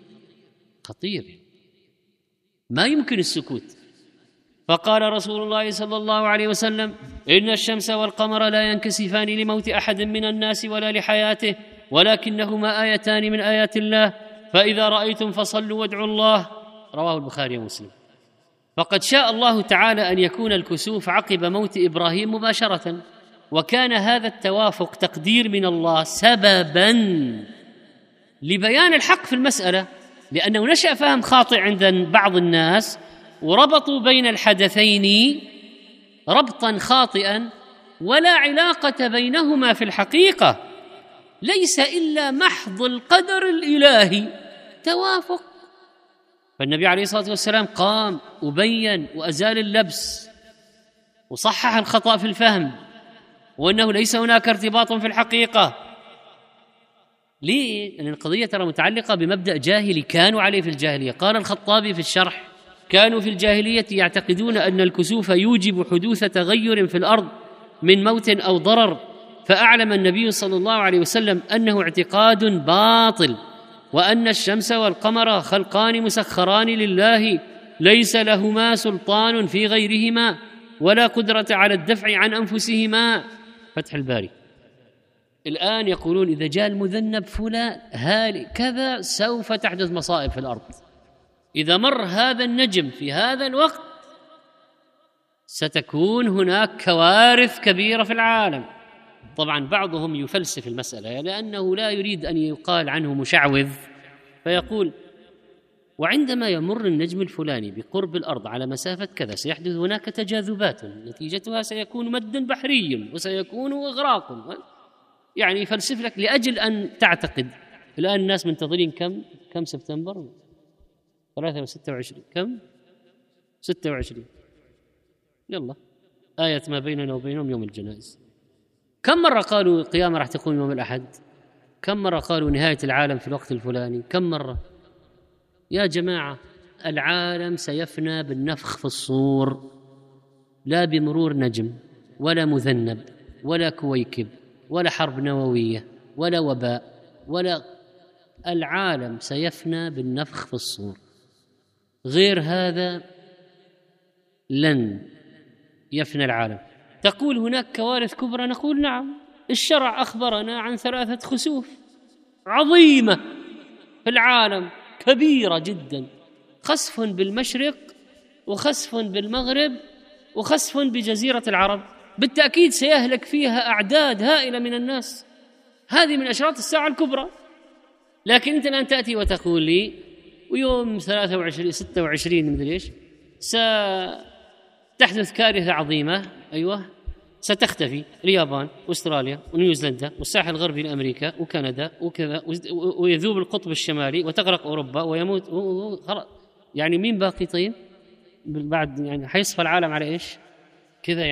ما يمكن السكوت. فقال رسول الله صلى الله عليه وسلم إن الشمس والقمر لا ينكسفان لموت أحد من الناس ولا لحياته، ولكنهما آيتان من آيات الله، فإذا رأيتم فصلوا وادعوا الله. رواه البخاري ومسلم. فقد شاء الله تعالى أن يكون الكسوف عقب موت إبراهيم مباشرة، وكان هذا التوافق تقدير من الله سببا لبيان الحق في المسألة، لأنه نشأ فهم خاطئ عند بعض الناس وربطوا بين الحدثين ربطا خاطئا ولا علاقة بينهما في الحقيقة، ليس إلا محض القدر الإلهي توافق. فالنبي عليه الصلاة والسلام قام وبين وأزال اللبس وصحح الخطأ في الفهم، وأنه ليس هناك ارتباط في الحقيقة. ليه؟ لأن القضية ترى متعلقة بمبدأ جاهلي كانوا عليه في الجاهلية. قال الخطابي في الشرح: كانوا في الجاهلية يعتقدون أن الكسوف يوجب حدوث تغير في الأرض من موت أو ضرر، فأعلم النبي صلى الله عليه وسلم أنه اعتقاد باطل، وأن الشمس والقمر خلقان مسخران لله ليس لهما سلطان في غيرهما ولا قدرة على الدفع عن أنفسهما. فتح الباري. الآن يقولون إذا جاء المذنب فلان هالي كذا سوف تحدث مصائب في الأرض، إذا مر هذا النجم في هذا الوقت ستكون هناك كوارث كبيرة في العالم. طبعا بعضهم يفلسف المسألة لأنه لا يريد أن يقال عنه مشعوذ، فيقول: وعندما يمر النجم الفلاني بقرب الأرض على مسافة كذا سيحدث هناك تجاذبات نتيجتها سيكون مد بحري وسيكون إغراق. يعني يفلسف لك لأجل أن تعتقد. الآن الناس منتظرين كم سبتمبر 26 كم 26 يلا آية ما بيننا وبينهم يوم الجنائز. كم مرة قالوا القيامة راح تقوم يوم الأحد؟ كم مرة قالوا نهاية العالم في الوقت الفلاني؟ كم مرة؟ يا جماعة، العالم سيفنى بالنفخ في الصور، لا بمرور نجم ولا مذنب ولا كويكب ولا حرب نووية ولا وباء ولا، العالم سيفنى بالنفخ في الصور. غير هذا لن يفنى العالم. تقول هناك كوارث كبرى، نقول نعم، الشرع أخبرنا عن 3 خسوف عظيمة في العالم كبيرة جدا، خسف بالمشرق وخسف بالمغرب وخسف بجزيرة العرب، بالتأكيد سيهلك فيها أعداد هائلة من الناس، هذه من أشراط الساعة الكبرى. لكن أنت الآن تأتي وتقول لي ويوم 23 26 مدري إيش ستحدث كارثة عظيمة. أيوة، ستختفي اليابان واستراليا ونيوزيلندا والساحل الغربي لأمريكا وكندا وكذا، ويذوب القطب الشمالي وتغرق أوروبا ويموت خلاص. يعني مين باقي؟ طيب بعد يعني حيصفى العالم على إيش كذا؟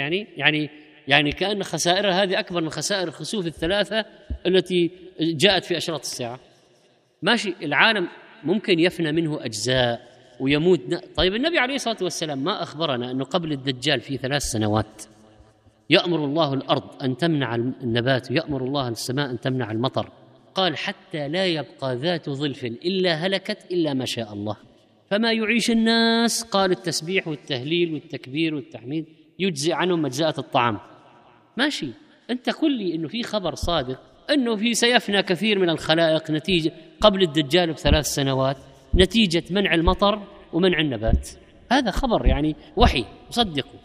يعني كأن خسائرها هذه أكبر من خسائر الخسوف ال3 التي جاءت في أشراط الساعة. ماشي، العالم ممكن يفنى منه أجزاء ويموت. طيب النبي عليه الصلاة والسلام ما أخبرنا أنه قبل الدجال في 3 سنوات يأمر الله الأرض أن تمنع النبات ويأمر الله السماء أن تمنع المطر؟ قال حتى لا يبقى ذات ظلف إلا هلكت إلا ما شاء الله. فما يعيش الناس؟ قال التسبيح والتهليل والتكبير والتحميد يجزي عنهم مجزأة الطعام. ماشي، أنت قل لي أنه في خبر صادق أنه سيفنى كثير من الخلائق نتيجة قبل الدجال ب3 سنوات نتيجة منع المطر ومنع النبات، هذا خبر يعني وحي صدقوا.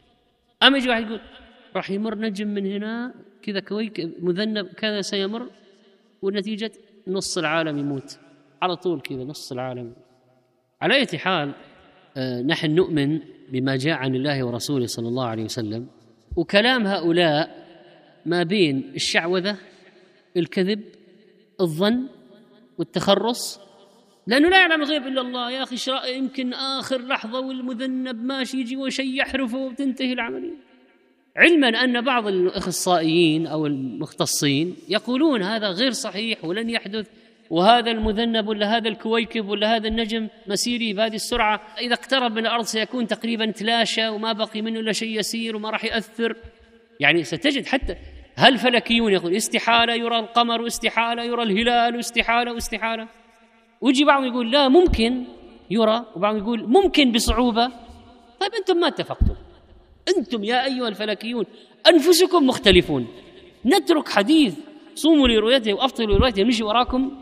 أما يجي واحد يقول راح يمر نجم من هنا كذا كويك مذنب كذا سيمر ونتيجة نص العالم يموت على طول كذا، نص العالم. على أي حال نحن نؤمن بما جاء عن الله ورسوله صلى الله عليه وسلم، وكلام هؤلاء ما بين الشعوذة، الكذب، الظن والتخرص، لأنه لا يعلم الغيب إلا الله. يا أخي يمكن آخر لحظة والمذنب ماشي يجي وشيء يحرفه وتنتهي العملية، علما أن بعض الأخصائيين أو المختصين يقولون هذا غير صحيح ولن يحدث، وهذا المذنب ولا هذا الكويكب ولا هذا النجم مسيري بهذه السرعة إذا اقترب من الأرض سيكون تقريبا تلاشى وما بقي منه إلا شيء يسير وما راح يأثر. يعني ستجد حتى فلكيون يقول استحالة يرى القمر واستحالة يرى الهلال واستحالة، ويجي بعضهم يقول لا ممكن يرى، وبعضهم يقول ممكن بصعوبة. طيب أنتم ما اتفقتم، أنتم يا أيها الفلكيون أنفسكم مختلفون. نترك حديث صوموا لرؤيته وأفطروا لرؤيته نمشي وراكم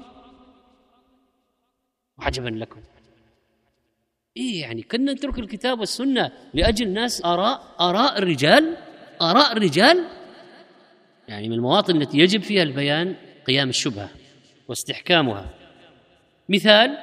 وعجبا لكم. إيه يعني كنا نترك الكتاب والسنة لأجل الناس آراء الرجال. يعني من المواطن التي يجب فيها البيان قيام الشبهة واستحكامها. مثال،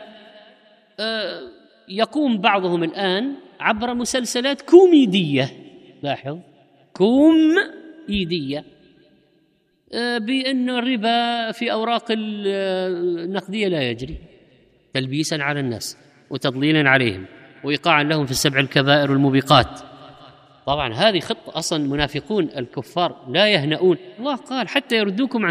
يقوم بعضهم الآن عبر مسلسلات كوميدية، لاحظ كوميدية، بأن الربا في أوراق النقدية لا يجري، تلبيسا على الناس وتضليلا عليهم وإيقاعا لهم في 7 الكبائر والموبقات. طبعا هذه خطة أصلا المنافقون الكفار لا يهنؤون. الله قال حتى يردوكم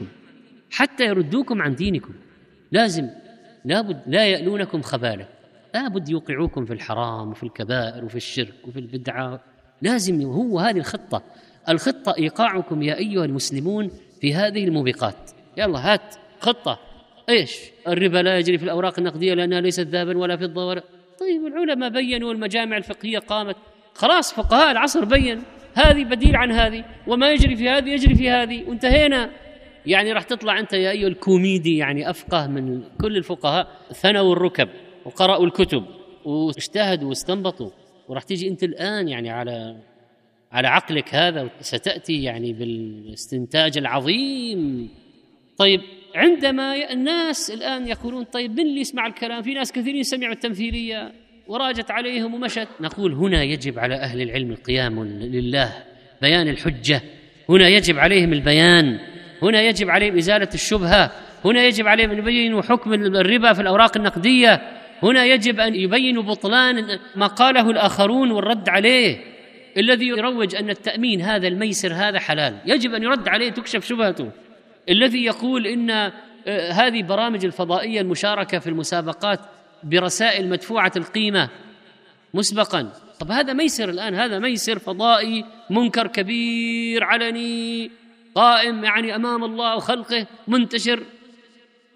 عن دينكم، لابد لا يألونكم خبالة، لابد يوقعوكم في الحرام وفي الكبائر وفي الشرك وفي البدعة. لازم هو هذه الخطة إيقاعكم يا أيها المسلمون في هذه الموبقات. يلا هات خطة. إيش؟ الربا لا يجري في الأوراق النقدية لأنها ليست ذهبا ولا فضة ولا. طيب العلماء بينوا والمجامع الفقهية قامت، خلاص فقهاء العصر بين هذه بديل عن هذه، وما يجري في هذه يجري في هذه، وانتهينا. يعني راح تطلع أنت يا أيها الكوميدي يعني أفقه من كل الفقهاء، ثنوا الركب وقرأوا الكتب واجتهدوا واستنبطوا، وراح تيجي أنت الآن يعني على عقلك هذا ستأتي يعني بالاستنتاج العظيم. طيب عندما الناس الآن يقولون طيب من اللي يسمع الكلام؟ في ناس كثيرين سمعوا التمثيلية وراجت عليهم ومشت. نقول هنا يجب على أهل العلم القيام لله، بيان الحجة، هنا يجب عليهم البيان، هنا يجب عليهم إزالة الشبهة، هنا يجب عليهم أن يبينوا حكم الربا في الأوراق النقدية، هنا يجب أن يبينوا بطلان ما قاله الآخرون والرد عليه. الذي يروج أن التأمين هذا الميسر هذا حلال يجب أن يرد عليه تكشف شبهته. الذي يقول إن هذه برامج الفضائية المشاركة في المسابقات برسائل مدفوعة القيمة مسبقا، طب هذا ميسر الآن، هذا ميسر فضائي منكر كبير علني قائم يعني أمام الله وخلقه منتشر.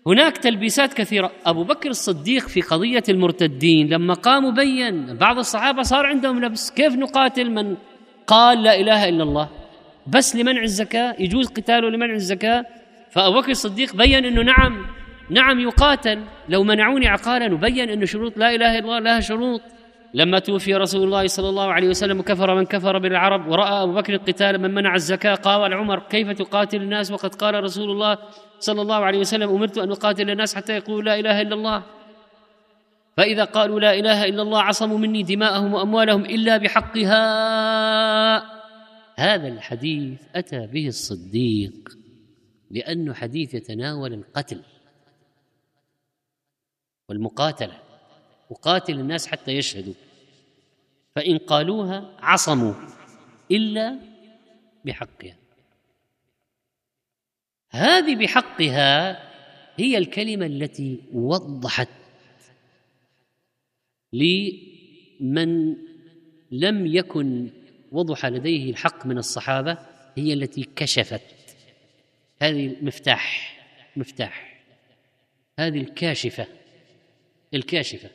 هناك تلبيسات كثيرة. أبو بكر الصديق في قضية المرتدين لما قاموا بين بعض الصحابة صار عندهم لبس، كيف نقاتل من قال لا إله إلا الله بس لمنع الزكاة؟ يجوز قتاله لمنع الزكاة؟ فأبو بكر الصديق بين أنه نعم يقاتل لو منعوني عقالا، وبين أن شروط لا إله إلا الله لها شروط. لما توفي رسول الله صلى الله عليه وسلم وكفر من كفر بالعرب، ورأى أبو بكر القتال من منع الزكاة، قال عمر كيف تقاتل الناس وقد قال رسول الله صلى الله عليه وسلم أمرت أن أقاتل الناس حتى يقولوا لا إله إلا الله، فإذا قالوا لا إله إلا الله عصموا مني دماءهم وأموالهم إلا بحقها. هذا الحديث أتى به الصديق لأنه حديث يتناول القتل والمقاتلة، وقاتل الناس حتى يشهدوا، فإن قالوها عصموا إلا بحقها. هذه بحقها هي الكلمة التي وضحت لمن لم يكن وضح لديه الحق من الصحابة، هي التي كشفت هذه مفتاح هذه الكاشفة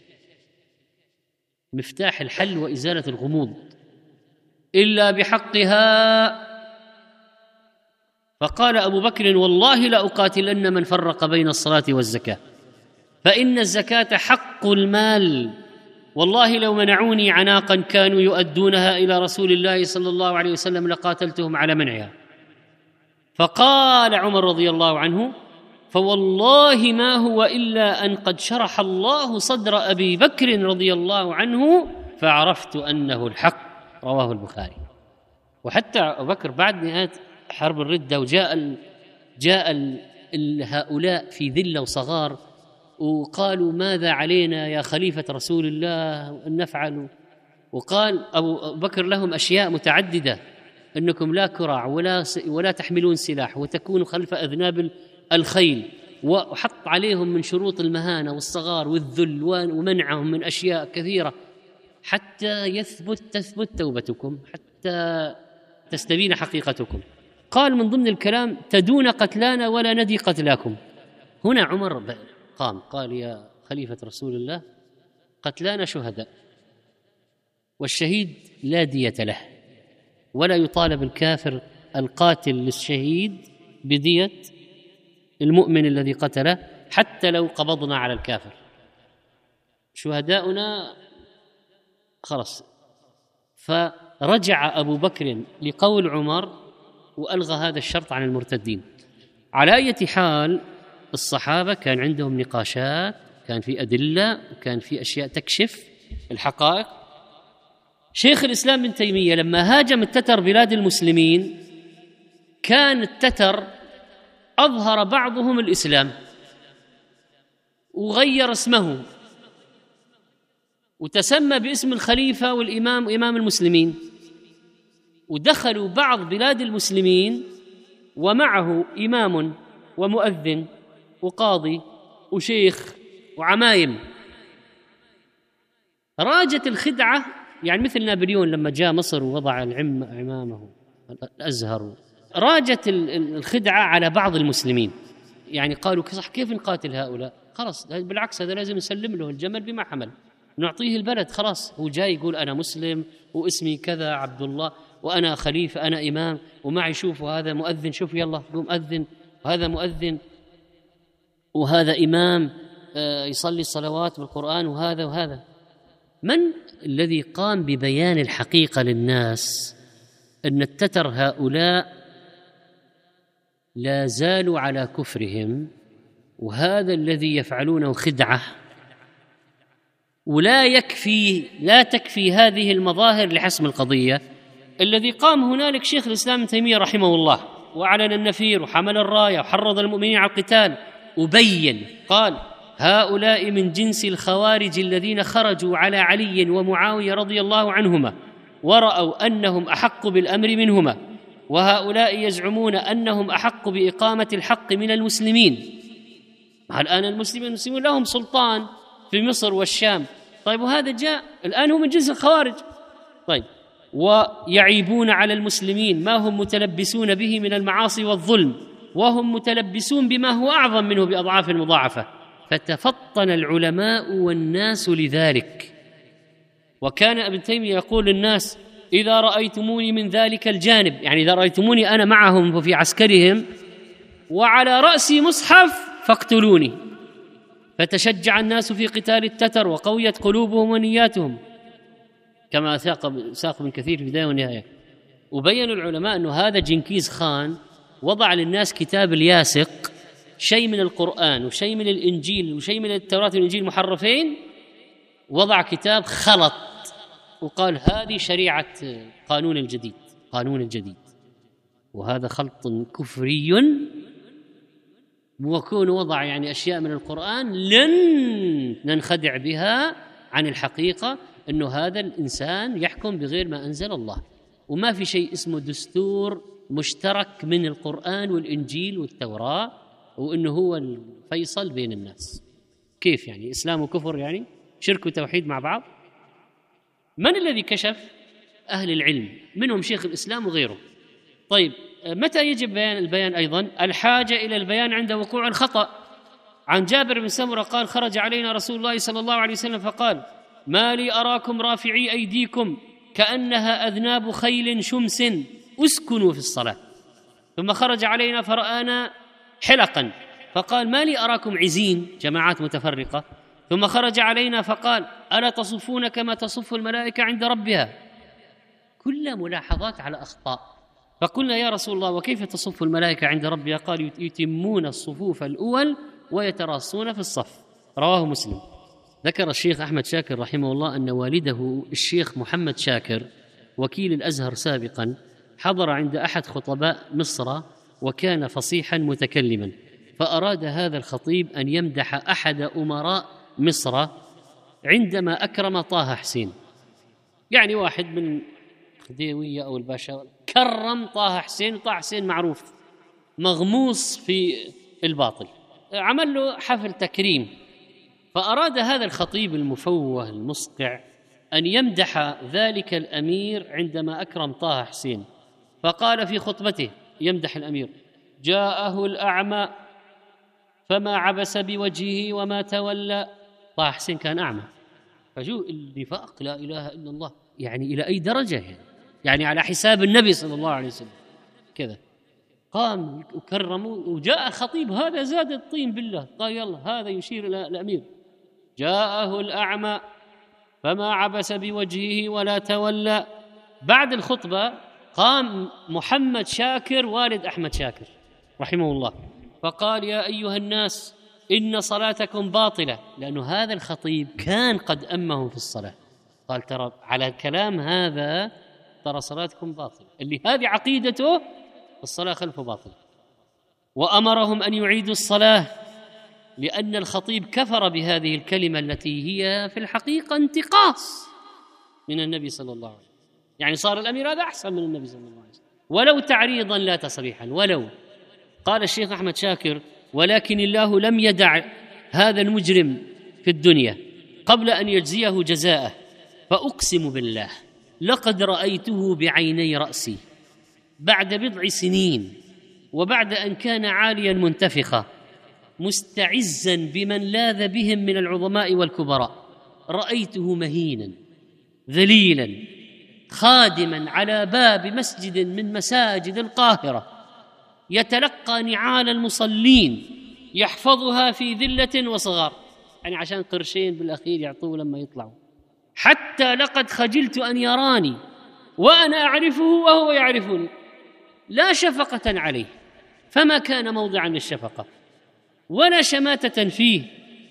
مفتاح الحل وإزالة الغموض، إلا بحقها. فقال أبو بكر والله لأقاتلن من فرق بين الصلاة والزكاة، فإن الزكاة حق المال، والله لو منعوني عناقا كانوا يؤدونها إلى رسول الله صلى الله عليه وسلم لقاتلتهم على منعها. فقال عمر رضي الله عنه فوالله ما هو إلا أن قد شرح الله صدر أبي بكر رضي الله عنه فعرفت أنه الحق. رواه البخاري. وحتى أبو بكر بعد نهاية حرب الردة جاء هؤلاء في ذلة وصغار وقالوا ماذا علينا يا خليفة رسول الله أن نفعل؟ وقال أبو بكر لهم أشياء متعددة، أنكم لا كراع ولا تحملون سلاح وتكونوا خلف أذناب الخيل، وحط عليهم من شروط المهانة والصغار والذل ومنعهم من أشياء كثيرة حتى تثبت توبتكم، حتى تستبين حقيقتكم. قال من ضمن الكلام تدون قتلانا ولا ندي قتلاكم. هنا عمر قال يا خليفة رسول الله قتلانا شهداء، والشهيد لا دية له، ولا يطالب الكافر القاتل للشهيد بدية المؤمن الذي قتله حتى لو قبضنا على الكافر، شهداؤنا خلص. فرجع أبو بكر لقول عمر وألغى هذا الشرط عن المرتدين. على أي حال الصحابة كان عندهم نقاشات، كان في أدلة، وكان في أشياء تكشف الحقائق. شيخ الإسلام ابن تيمية لما هاجم التتر بلاد المسلمين، كان التتر أظهر بعضهم الإسلام وغير اسمه وتسمى باسم الخليفة والإمام وإمام المسلمين، ودخلوا بعض بلاد المسلمين ومعه إمام ومؤذن وقاضي وشيخ وعمايم. راجت الخدعة، يعني مثل نابليون لما جاء مصر ووضع عمامه الأزهر، راجت الخدعة على بعض المسلمين، يعني قالوا صح كيف نقاتل هؤلاء؟ خلاص بالعكس هذا لازم نسلم له الجمل بما حمل، نعطيه البلد، خلاص هو جاي يقول أنا مسلم واسمي كذا عبد الله وأنا خليفة أنا إمام ومعي شوفوا هذا مؤذن، شوف يلا قوم أذن، وهذا مؤذن وهذا إمام يصلي الصلوات بالقرآن وهذا. من الذي قام ببيان الحقيقة للناس؟ أن التتر هؤلاء لا زالوا على كفرهم، وهذا الذي يفعلونه خدعة، لا تكفي هذه المظاهر لحسم القضية. الذي قام هنالك شيخ الإسلام ابن تيمية رحمه الله، وأعلن النفير وحمل الراية وحرض المؤمنين على القتال، وبين قال هؤلاء من جنس الخوارج الذين خرجوا على علي ومعاوية رضي الله عنهما ورأوا أنهم أحق بالأمر منهما، وهؤلاء يزعمون أنهم أحق بإقامة الحق من المسلمين. الآن المسلمين لهم سلطان في مصر والشام، طيب وهذا جاء الآن هو من جنس الخوارج، طيب ويعيبون على المسلمين ما هم متلبسون به من المعاصي والظلم، وهم متلبسون بما هو أعظم منه بأضعاف مضاعفة، فتفطن العلماء والناس لذلك. وكان ابن تيمية يقول للناس: إذا رأيتموني من ذلك الجانب، يعني إذا رأيتموني أنا معهم وفي عسكرهم وعلى رأسي مصحف فاقتلوني. فتشجع الناس في قتال التتر وقويت قلوبهم ونياتهم، كما ساق ابن كثير في البداية والنهاية. وبين العلماء أنه هذا جنكيز خان وضع للناس كتاب الياسق، شيء من القرآن وشيء من الإنجيل وشيء من التوراة والإنجيل محرفين، وضع كتاب خلط وقال هذه شريعة قانون الجديد. وهذا خلط كفري، وكون وضع يعني أشياء من القرآن لن ننخدع بها عن الحقيقة أنه هذا الإنسان يحكم بغير ما أنزل الله، وما في شيء اسمه دستور مشترك من القرآن والإنجيل والتوراة وأنه هو الفيصل بين الناس. كيف يعني إسلام وكفر؟ يعني شرك وتوحيد مع بعض؟ من الذي كشف؟ أهل العلم، منهم شيخ الإسلام وغيره. طيب، متى يجب البيان أيضا؟ الحاجة إلى البيان عند وقوع الخطأ. عن جابر بن سمرة قال: خرج علينا رسول الله صلى الله عليه وسلم فقال: ما لي أراكم رافعي أيديكم كأنها أذناب خيل شمس، اسكنوا في الصلاة. ثم خرج علينا فرآنا حلقا فقال: ما لي أراكم عزين، جماعات متفرقة. ثم خرج علينا فقال: ألا تصفون كما تصف الملائكة عند ربها؟ كل ملاحظات على أخطاء. فقلنا: يا رسول الله، وكيف تصف الملائكة عند ربها؟ قال: يتمون الصفوف الأول ويتراصون في الصف. رواه مسلم. ذكر الشيخ أحمد شاكر رحمه الله أن والده الشيخ محمد شاكر وكيل الأزهر سابقا حضر عند أحد خطباء مصر وكان فصيحا متكلما، فأراد هذا الخطيب أن يمدح أحد أمراء مصر عندما أكرم طه حسين، يعني واحد من خديوية أو الباشا كرم طه حسين، وطه حسين معروف مغموس في الباطل، عمل له حفل تكريم. فأراد هذا الخطيب المفوه المصقع أن يمدح ذلك الأمير عندما أكرم طه حسين، فقال في خطبته يمدح الأمير: جاءه الأعمى فما عبس بوجهه وما تولى. طه حسين كان أعمى، فجو النفاق لا إله إلا الله، يعني إلى أي درجة؟ يعني على حساب النبي صلى الله عليه وسلم كذا. قام وكرمه، وجاء خطيب هذا زاد الطين بالله، قال: يلا، هذا يشير إلى الأمير: جاءه الأعمى فما عبس بوجهه ولا تولى. بعد الخطبة قام محمد شاكر والد أحمد شاكر رحمه الله فقال: يا أيها الناس، إن صلاتكم باطلة، لأنه هذا الخطيب كان قد أمهم في الصلاة. قال: ترى على الكلام هذا ترى صلاتكم باطلة، اللي هذه عقيدته الصلاة خلفه باطلة. وأمرهم أن يعيدوا الصلاة، لأن الخطيب كفر بهذه الكلمة التي هي في الحقيقة انتقاص من النبي صلى الله عليه وسلم. يعني صار الأمير هذا أحسن من النبي صلى الله عليه وسلم، ولو تعريضا لا تصريحا. ولو قال الشيخ أحمد شاكر: ولكن الله لم يدع هذا المجرم في الدنيا قبل أن يجزيه جزاءه، فأقسم بالله لقد رأيته بعيني رأسي بعد بضع سنين، وبعد أن كان عاليا منتفخا مستعزا بمن لاذ بهم من العظماء والكبراء، رأيته مهينا ذليلا خادما على باب مسجد من مساجد القاهرة، يتلقى نعال المصلين يحفظها في ذلة وصغار، يعني عشان قرشين بالأخير يعطوه لما يطلعوا، حتى لقد خجلت أن يراني وأنا أعرفه وهو يعرفني، لا شفقة عليه، فما كان موضعا للشفقة ولا شماتة فيه،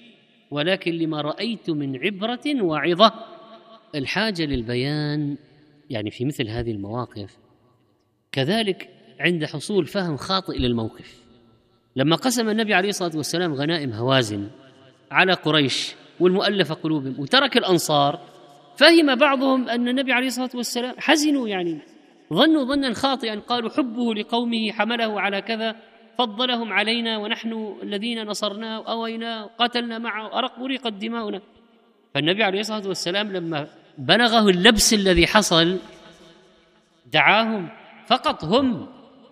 ولكن لما رأيت من عبرة وعظة. الحاجة للبيان يعني في مثل هذه المواقف، كذلك عند حصول فهم خاطئ للموقف. لما قسم النبي عليه الصلاة والسلام غنائم هوازن على قريش والمؤلفة قلوبهم وترك الأنصار، فهم بعضهم أن النبي عليه الصلاة والسلام حزنوا، يعني ظنوا ظنا خاطئا، قالوا حبه لقومه حمله على كذا، فضلهم علينا ونحن الذين نصرناه وأويناه قتلنا معه أرقت دماؤنا. فالنبي عليه الصلاة والسلام لما بلغه اللبس الذي حصل دعاهم فقط هم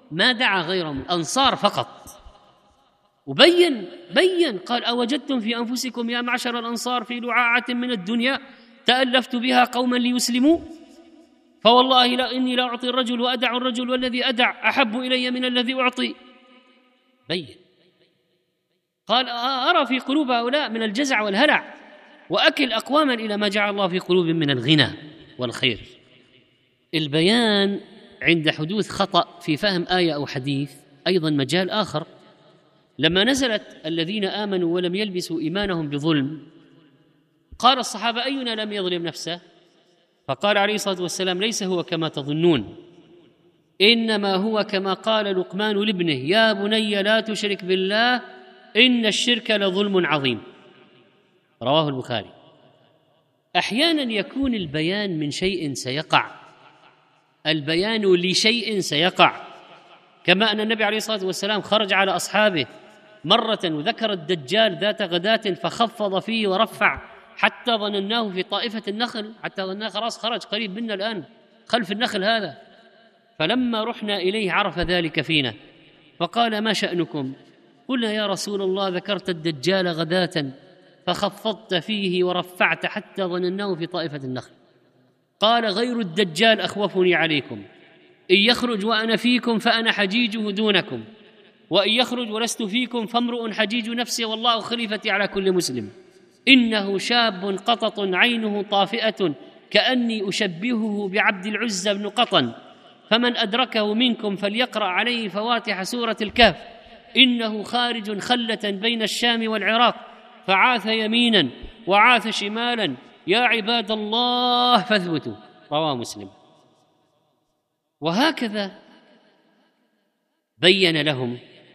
ما دعا غيرهم، الأنصار فقط. وبين قال: أوجدتم في أنفسكم يا معشر الأنصار في لعاعة من الدنيا تألفت بها قوما ليسلموا، فوالله إني لا أعطي الرجل وأدع الرجل، والذي أدع أحب إلي من الذي أعطي. بين قال: أرى في قلوب هؤلاء من الجزع والهلع، وأكل أقواما إلى ما جعل الله في قلوبهم من الغنى والخير. البيان عند حدوث خطأ في فهم آية أو حديث أيضا مجال آخر. لما نزلت الذين آمنوا ولم يلبسوا إيمانهم بظلم، قال الصحابة: أينا لم يظلم نفسه؟ فقال عليه الصلاة والسلام: ليس هو كما تظنون، إنما هو كما قال لقمان لابنه: يا بني لا تشرك بالله إن الشرك لظلم عظيم. رواه البخاري. أحيانا يكون البيان من شيء سيقع، البيان لشيء سيقع، كما أن النبي عليه الصلاة والسلام خرج على أصحابه مرة وذكر الدجال ذات غداة فخفض فيه ورفع حتى ظنناه في طائفة النخل، حتى ظنناه خلاص خرج قريب منا الآن خلف النخل هذا. فلما رحنا إليه عرف ذلك فينا فقال: ما شأنكم؟ قلنا: يا رسول الله ذكرت الدجال غداة فخفضت فيه ورفعت حتى ظنناه في طائفة النخل. قال: غير الدجال أخوفني عليكم، إن يخرج وأنا فيكم فأنا حجيجه دونكم، وإن يخرج ولست فيكم فامرؤ حجيج نفسي والله خليفتي على كل مسلم. إنه شاب قطط عينه طافئة كأني أشبهه بعبد العزى بن قطن، فمن أدركه منكم فليقرأ عليه فواتح سورة الكهف، إنه خارج خلة بين الشام والعراق، فعاث يمينا وعاث شمالا، يا عباد الله فاثبتوا. رواه مسلم. وهكذا بين لهم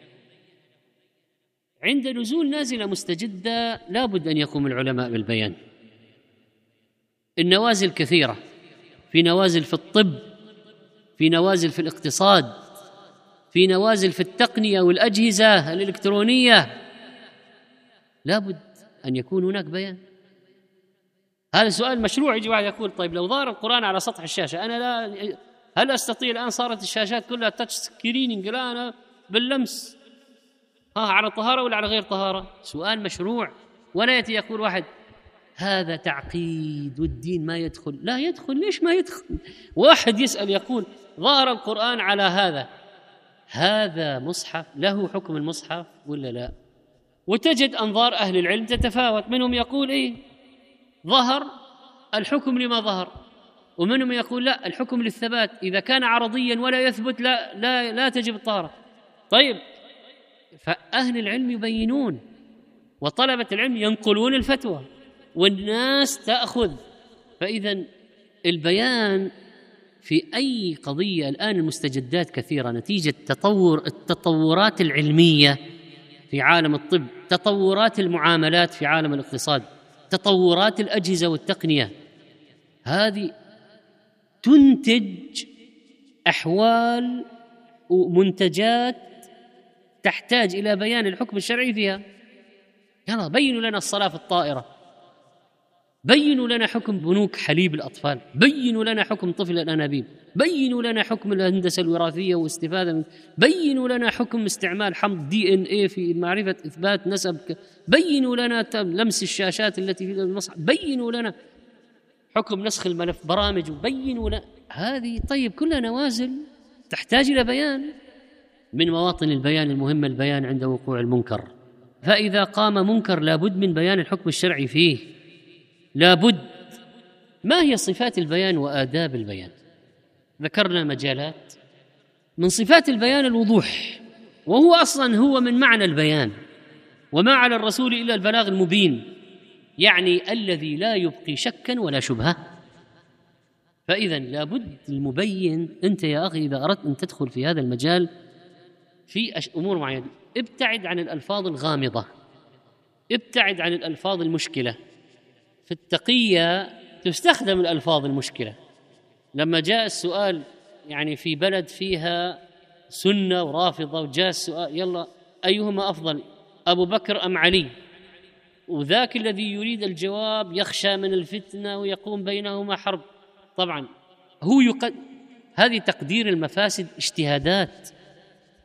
عند نزول نازلة مستجدة لا بد أن يقوم العلماء بالبيان. النوازل كثيرة، في نوازل في الطب، في نوازل في الاقتصاد، في نوازل في التقنية والأجهزة الإلكترونية، لا بد أن يكون هناك بيان. هذا سؤال مشروع. يجي واحد يقول: طيب لو ظهر القرآن على سطح الشاشة أنا هل أستطيع؟ الآن صارت الشاشات كلها تاتش سكرينينج، لا أنا باللمس، على طهارة ولا على غير طهارة؟ سؤال مشروع. ولا يأتي يقول واحد: هذا تعقيد والدين ما يدخل. لا يدخل. ليش ما يدخل؟ واحد يسأل يقول: ظهر القرآن على هذا مصحف له حكم المصحف ولا لا؟ وتجد أنظار أهل العلم تتفاوت، منهم يقول ظهر الحكم لما ظهر، ومنهم يقول لا، الحكم للثبات، إذا كان عرضيا ولا يثبت لا تجب الطهارة. طيب، فأهل العلم يبينون وطلبة العلم ينقلون الفتوى والناس تأخذ. فإذا البيان في أي قضية الآن المستجدات كثيرة نتيجة التطورات العلمية في عالم الطب، تطورات المعاملات في عالم الاقتصاد، تطورات الأجهزة والتقنية، هذه تنتج أحوال ومنتجات تحتاج إلى بيان الحكم الشرعي فيها. يلا بينوا لنا الصلاة في الطائرة، بينوا لنا حكم بنوك حليب الأطفال، بينوا لنا حكم طفل الأنابيب، بينوا لنا حكم الهندسة الوراثية واستفادة بينوا لنا حكم استعمال حمض DNA في معرفة إثبات نسب، بينوا لنا لمس الشاشات التي في المصحف، بينوا لنا حكم نسخ الملف برامج، بينوا لنا هذه. طيب، كلها نوازل تحتاج إلى بيان. من مواطن البيان المهمة البيان عند وقوع المنكر، فإذا قام منكر لابد من بيان الحكم الشرعي فيه، لابد. ما هي صفات البيان وآداب البيان؟ ذكرنا مجالات. من صفات البيان الوضوح، وهو أصلا هو من معنى البيان، وما على الرسول إلا البلاغ المبين، يعني الذي لا يبقي شكا ولا شبهة. فإذا لابد المبين. أنت يا أخي إذا أردت أن تدخل في هذا المجال في أمور معينة، ابتعد عن الألفاظ الغامضة، ابتعد عن الألفاظ المشكلة. في التقية تستخدم الألفاظ المشكلة. لما جاء السؤال يعني في بلد فيها سنة ورافضة، وجاء السؤال يلا أيهما أفضل، أبو بكر أم علي؟ وذاك الذي يريد الجواب يخشى من الفتنة ويقوم بينهما حرب. طبعا هذه تقدير المفاسد اجتهادات،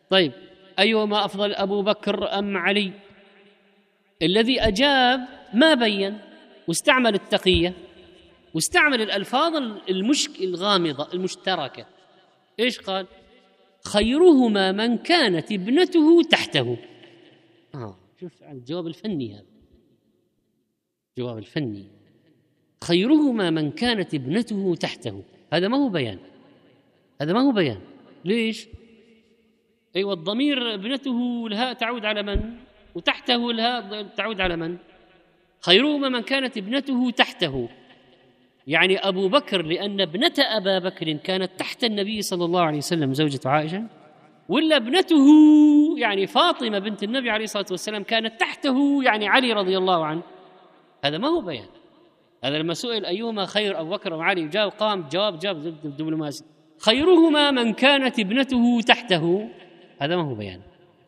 طيب أيهما أفضل، أبو بكر أم علي؟ الذي أجاب ما بين، واستعمل التقية، واستعمل الألفاظ الغامضة المشتركة. إيش قال؟ خيرهما من كانت ابنته تحته. شوف الجواب الفني، هذا جواب الفني. خيرهما من كانت ابنته تحته، هذا ما هو بيان، هذا ما هو بيان. ليش؟ أيوة، الضمير ابنته الهاء تعود على من؟ وتحته الهاء تعود على من؟ خيرهما من كانت ابنته تحته، يعني أبو بكر لأن ابنة أبا بكر كانت تحت النبي صلى الله عليه وسلم زوجة عائشة، ولا ابنته يعني فاطمة بنت النبي عليه الصلاة والسلام كانت تحته يعني علي رضي الله عنه. هذا ما هو بيان. هذا لما سئل أيهما خير أبو بكر أو علي جاوب، قام جواب دبلوماسي، خيرهما من كانت ابنته تحته. هذا ما هو بيان.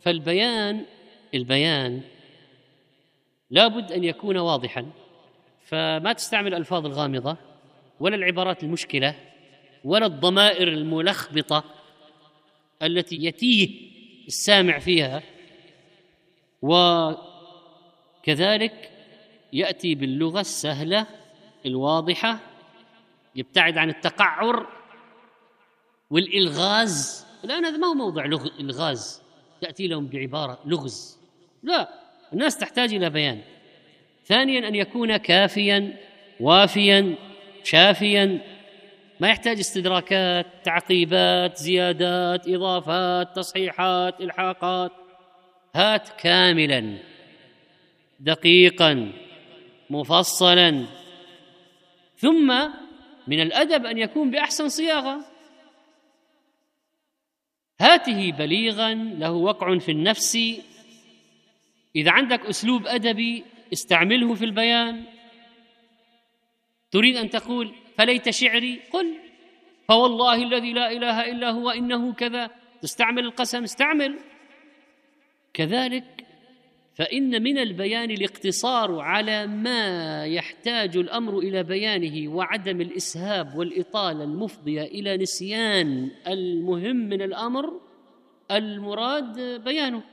البيان لابد أن يكون واضحا، فما تستعمل الألفاظ الغامضة ولا العبارات المشكلة ولا الضمائر الملخبطة التي يتيه السامع فيها، وكذلك يأتي باللغة السهلة الواضحة، يبتعد عن التقعر والإلغاز. الآن هذا ما هو موضع إلغاز تأتي لهم بعبارة لغز، لا، الناس تحتاج إلى بيان. ثانيا أن يكون كافيا وافيا شافيا، ما يحتاج استدراكات، تعقيبات، زيادات، إضافات، تصحيحات، إلحاقات. هات كاملا دقيقا مفصلا. ثم من الأدب أن يكون بأحسن صياغة، هاته بليغا له وقع في النفس. إذا عندك أسلوب أدبي استعمله في البيان. تريد أن تقول فليت شعري، قل فوالله الذي لا إله إلا هو إنه كذا. تستعمل القسم، استعمل. كذلك فإن من البيان الاقتصار على ما يحتاج الأمر إلى بيانه، وعدم الإسهاب والإطالة المفضية إلى نسيان المهم من الأمر المراد بيانه.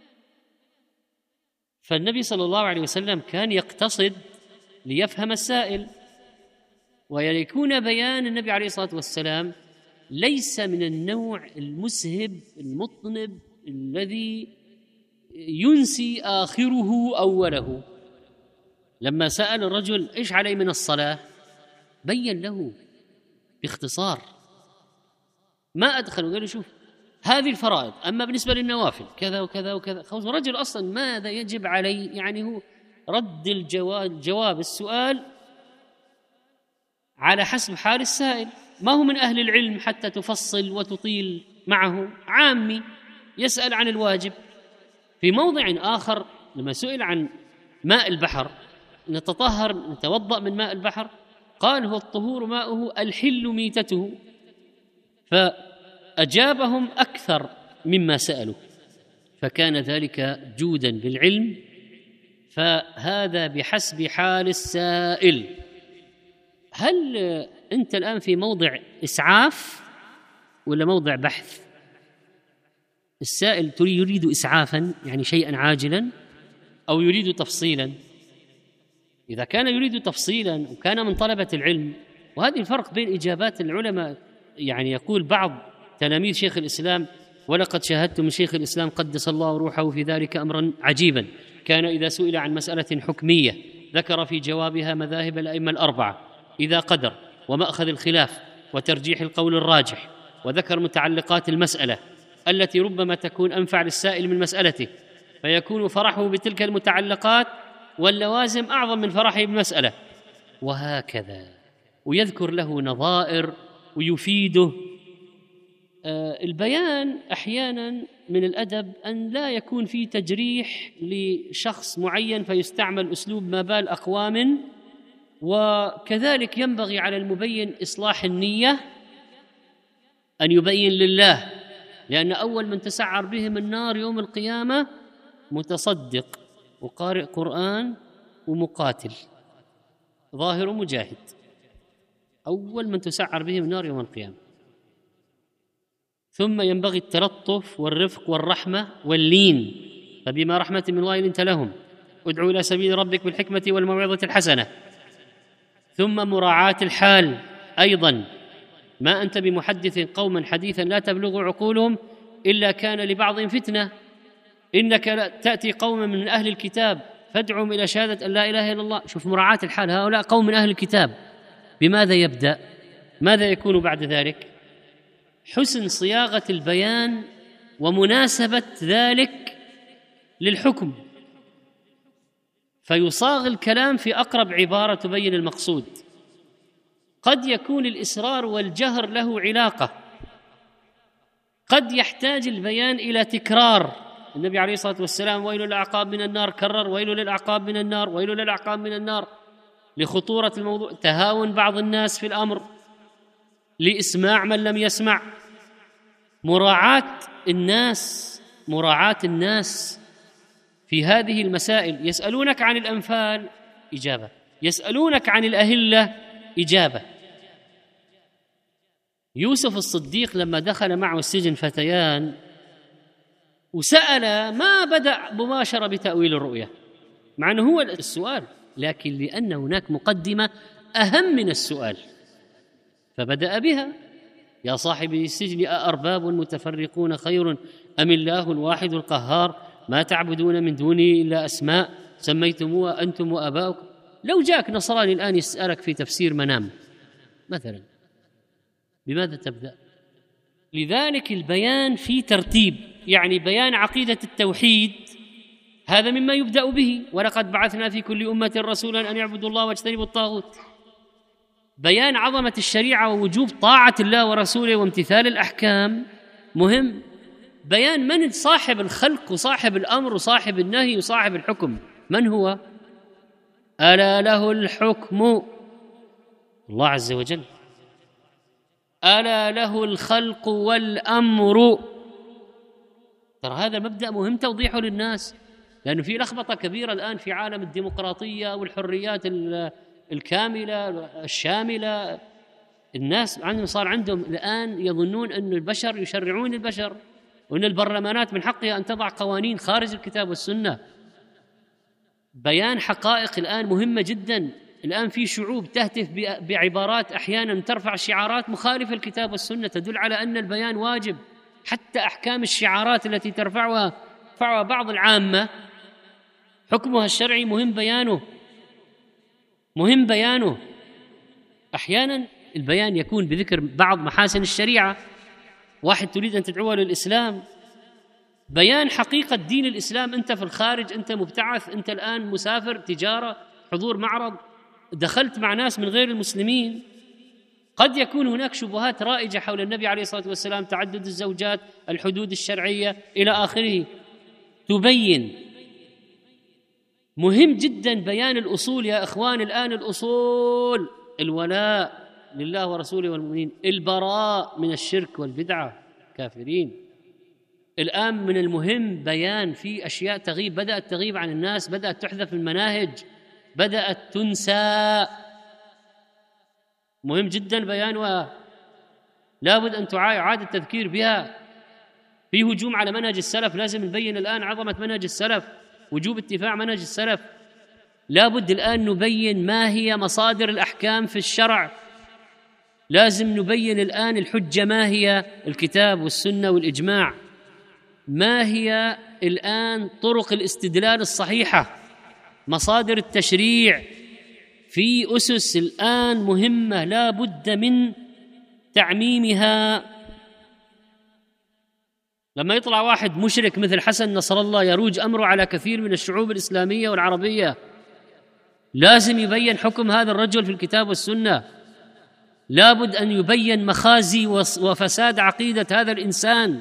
فالنبي صلى الله عليه وسلم كان يقتصد ليفهم السائل، ويكون بيان النبي عليه الصلاة والسلام ليس من النوع المسهب المطنب الذي ينسي آخره أوله. لما سأل الرجل إيش علي من الصلاة بين له باختصار، ما أدخل وقال له شوف هذه الفرائض، أما بالنسبة للنوافل كذا وكذا وكذا. خلاص الرجل أصلا ماذا يجب عليه، يعني هو رد جواب السؤال على حسب حال السائل. ما هو من أهل العلم حتى تفصل وتطيل معه، عامي يسأل عن الواجب. في موضع آخر لما سئل عن ماء البحر، نتطهر نتوضأ من ماء البحر، قال هو الطهور ماؤه الحل ميتته، فأجابهم أكثر مما سألوا، فكان ذلك جودا بالعلم. فهذا بحسب حال السائل. هل أنت الآن في موضع إسعاف ولا موضع بحث؟ السائل يريد إسعافا يعني شيئا عاجلا، أو يريد تفصيلا؟ إذا كان يريد تفصيلا وكان من طلبة العلم، وهذه الفرق بين إجابات العلماء. يعني يقول بعض تلاميذ شيخ الإسلام: ولقد شاهدت من شيخ الإسلام قدس الله روحه في ذلك أمرا عجيبا، كان إذا سئل عن مسألة حكمية ذكر في جوابها مذاهب الأئمة الأربعة إذا قدر، ومأخذ الخلاف، وترجيح القول الراجح، وذكر متعلقات المسألة التي ربما تكون أنفع للسائل من مسألته، فيكون فرحه بتلك المتعلقات واللوازم أعظم من فرحه بالمسألة، وهكذا. ويذكر له نظائر ويفيده. البيان أحيانا من الأدب أن لا يكون فيه تجريح لشخص معين فيستعمل أسلوب ما بال أقوام. وكذلك ينبغي على المبين إصلاح النية، أن يبين لله، لأن أول من تسعر بهم النار يوم القيامة متصدق وقارئ قرآن ومقاتل ظاهر مجاهد، أول من تسعر بهم النار يوم القيامة. ثم ينبغي التلطف والرفق والرحمة واللين، فبما رحمة من الله لنت لهم، ادعو إلى سبيل ربك بالحكمة والموعظة الحسنة. ثم مراعاة الحال أيضا، ما أنت بمحدث قوما حديثا لا تبلغ عقولهم إلا كان لبعضهم فتنة، إنك تأتي قوما من أهل الكتاب فادعهم إلى شهادة أن لا إله إلا الله. شوف مراعاة الحال، هؤلاء قوم من أهل الكتاب، بماذا يبدأ؟ ماذا يكون بعد ذلك؟ حسن صياغة البيان ومناسبة ذلك للحكم، فيصاغ الكلام في أقرب عبارة تبين المقصود. قد يكون الإسرار والجهر له علاقة، قد يحتاج البيان إلى تكرار. النبي عليه الصلاة والسلام ويل للأعقاب من النار كرر ويل للأعقاب من النار، ويل للأعقاب من النار، لخطورة الموضوع، تهاون بعض الناس في الأمر، لإسماع من لم يسمع. مراعاة الناس في هذه المسائل. يسألونك عن الأنفال، إجابة. يسألونك عن الأهلة، إجابة. يوسف الصديق لما دخل معه السجن فتيان وسأل، ما بدأ مباشرة بتأويل الرؤيا مع أنه هو السؤال، لكن لأن هناك مقدمة أهم من السؤال فبدأ بها: يا صاحبي السجن أأرباب متفرقون خير أم الله الواحد القهار ما تعبدون من دونه إلا أسماء سميتموها أنتم وآباؤكم. لو جاءك نصراني الآن يسألك في تفسير منام مثلا، بماذا تبدأ؟ لذلك البيان في ترتيب، يعني بيان عقيدة التوحيد هذا مما يبدأ به، ولقد بعثنا في كل أمة رسولا أن يعبدوا الله واجتنبوا الطاغوت. بيان عظمة الشريعة ووجوب طاعة الله ورسوله وامتثال الأحكام مهم. بيان من صاحب الخلق وصاحب الأمر وصاحب النهي وصاحب الحكم، من هو؟ ألا له الحكم، الله عز وجل. ألا له الخلق والأمر. ترى هذا المبدأ مهم توضيحه للناس، لأنه في لخبطة كبيرة الآن في عالم الديمقراطية والحريات الكاملة الشاملة. الناس صار عندهم الآن يظنون أن البشر يشرعون البشر، وأن البرلمانات من حقها أن تضع قوانين خارج الكتاب والسنة. بيان حقائق الآن مهمة جدا. الآن في شعوب تهتف بعبارات أحيانا ترفع شعارات مخالفة الكتاب والسنة تدل على أن البيان واجب. حتى أحكام الشعارات التي ترفعها بعض العامة حكمها الشرعي مهم بيانه. أحيانا البيان يكون بذكر بعض محاسن الشريعة، واحد تريد أن تدعوه للإسلام، بيان حقيقة دين الإسلام. أنت في الخارج، أنت مبتعث، أنت الآن مسافر تجارة، حضور معرض، دخلت مع ناس من غير المسلمين، قد يكون هناك شبهات رائجة حول النبي عليه الصلاة والسلام، تعدد الزوجات، الحدود الشرعية إلى آخره، تبين. مهم جدا بيان الأصول يا إخوان. الآن الأصول: الولاء لله ورسوله والمؤمنين، البراء من الشرك والبدعة كافرين. الآن من المهم بيان في أشياء بدأت تغيب عن الناس، بدأت تحذف من المناهج، بدأت تنسى، مهم جدا بيانها، لابد أن يعاد التذكير بها. في هجوم على منهج السلف، لازم نبين الآن عظمة منهج السلف، وجوب اتباع منهج السلف. لابد الآن نبين ما هي مصادر الأحكام في الشرع، لازم نبين الآن الحجة ما هي، الكتاب والسنة والإجماع، ما هي الآن طرق الاستدلال الصحيحة، مصادر التشريع. في أسس الآن مهمة لا بد من تعميمها. لما يطلع واحد مشرك مثل حسن نصر الله يروج أمره على كثير من الشعوب الإسلامية والعربية، لازم يبين حكم هذا الرجل في الكتاب والسنة، لابد أن يبين مخازي وفساد عقيدة هذا الإنسان،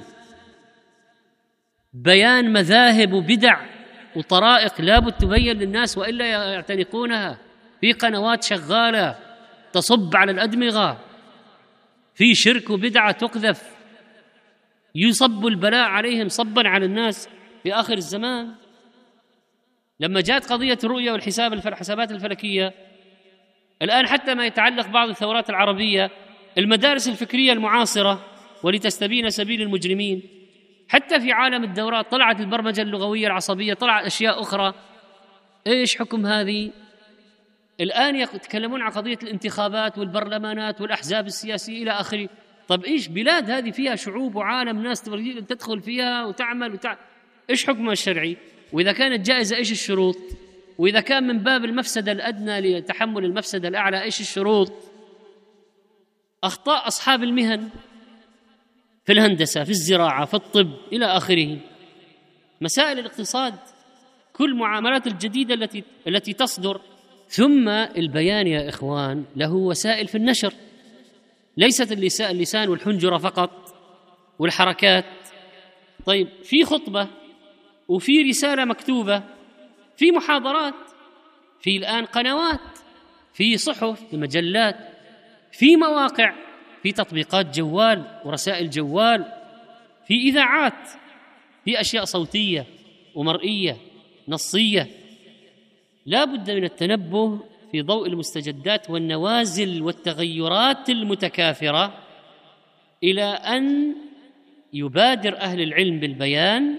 بيان مذاهب وبدع وطرائق لابد تبين للناس وإلا يعتنقونها. في قنوات شغالة تصب على الأدمغة، في شرك وبدعة تقذف، يصب البلاء عليهم صبا على الناس في آخر الزمان. لما جاءت قضية الرؤية والحسابات الفلكية، الآن حتى ما يتعلق بعض الثورات العربية، المدارس الفكرية المعاصرة ولتستبين سبيل المجرمين. حتى في عالم الدورات طلعت البرمجة اللغوية العصبية، طلعت أشياء أخرى. إيش حكم هذه؟ الآن يتكلمون عن قضية الانتخابات والبرلمانات والأحزاب السياسية إلى آخره. طب إيش بلاد هذه فيها شعوب وعالم، ناس تدخل فيها وتعمل إيش حكمها الشرعي؟ وإذا كانت جائزة إيش الشروط؟ وإذا كان من باب المفسدة الأدنى لتحمل المفسدة الأعلى إيش الشروط؟ أخطاء أصحاب المهن في الهندسة، في الزراعة، في الطب إلى آخره. مسائل الاقتصاد، كل معاملات الجديدة التي تصدر. ثم البيان يا إخوان له وسائل في النشر، ليست اللسان والحنجرة فقط والحركات. طيب في خطبة وفي رسالة مكتوبة، في محاضرات، في الآن قنوات، في صحف، في مجلات، في مواقع، في تطبيقات جوال ورسائل جوال، في إذاعات، في أشياء صوتية ومرئية نصية. لا بد من التنبه في ضوء المستجدات والنوازل والتغيرات المتكاثرة إلى أن يبادر أهل العلم بالبيان،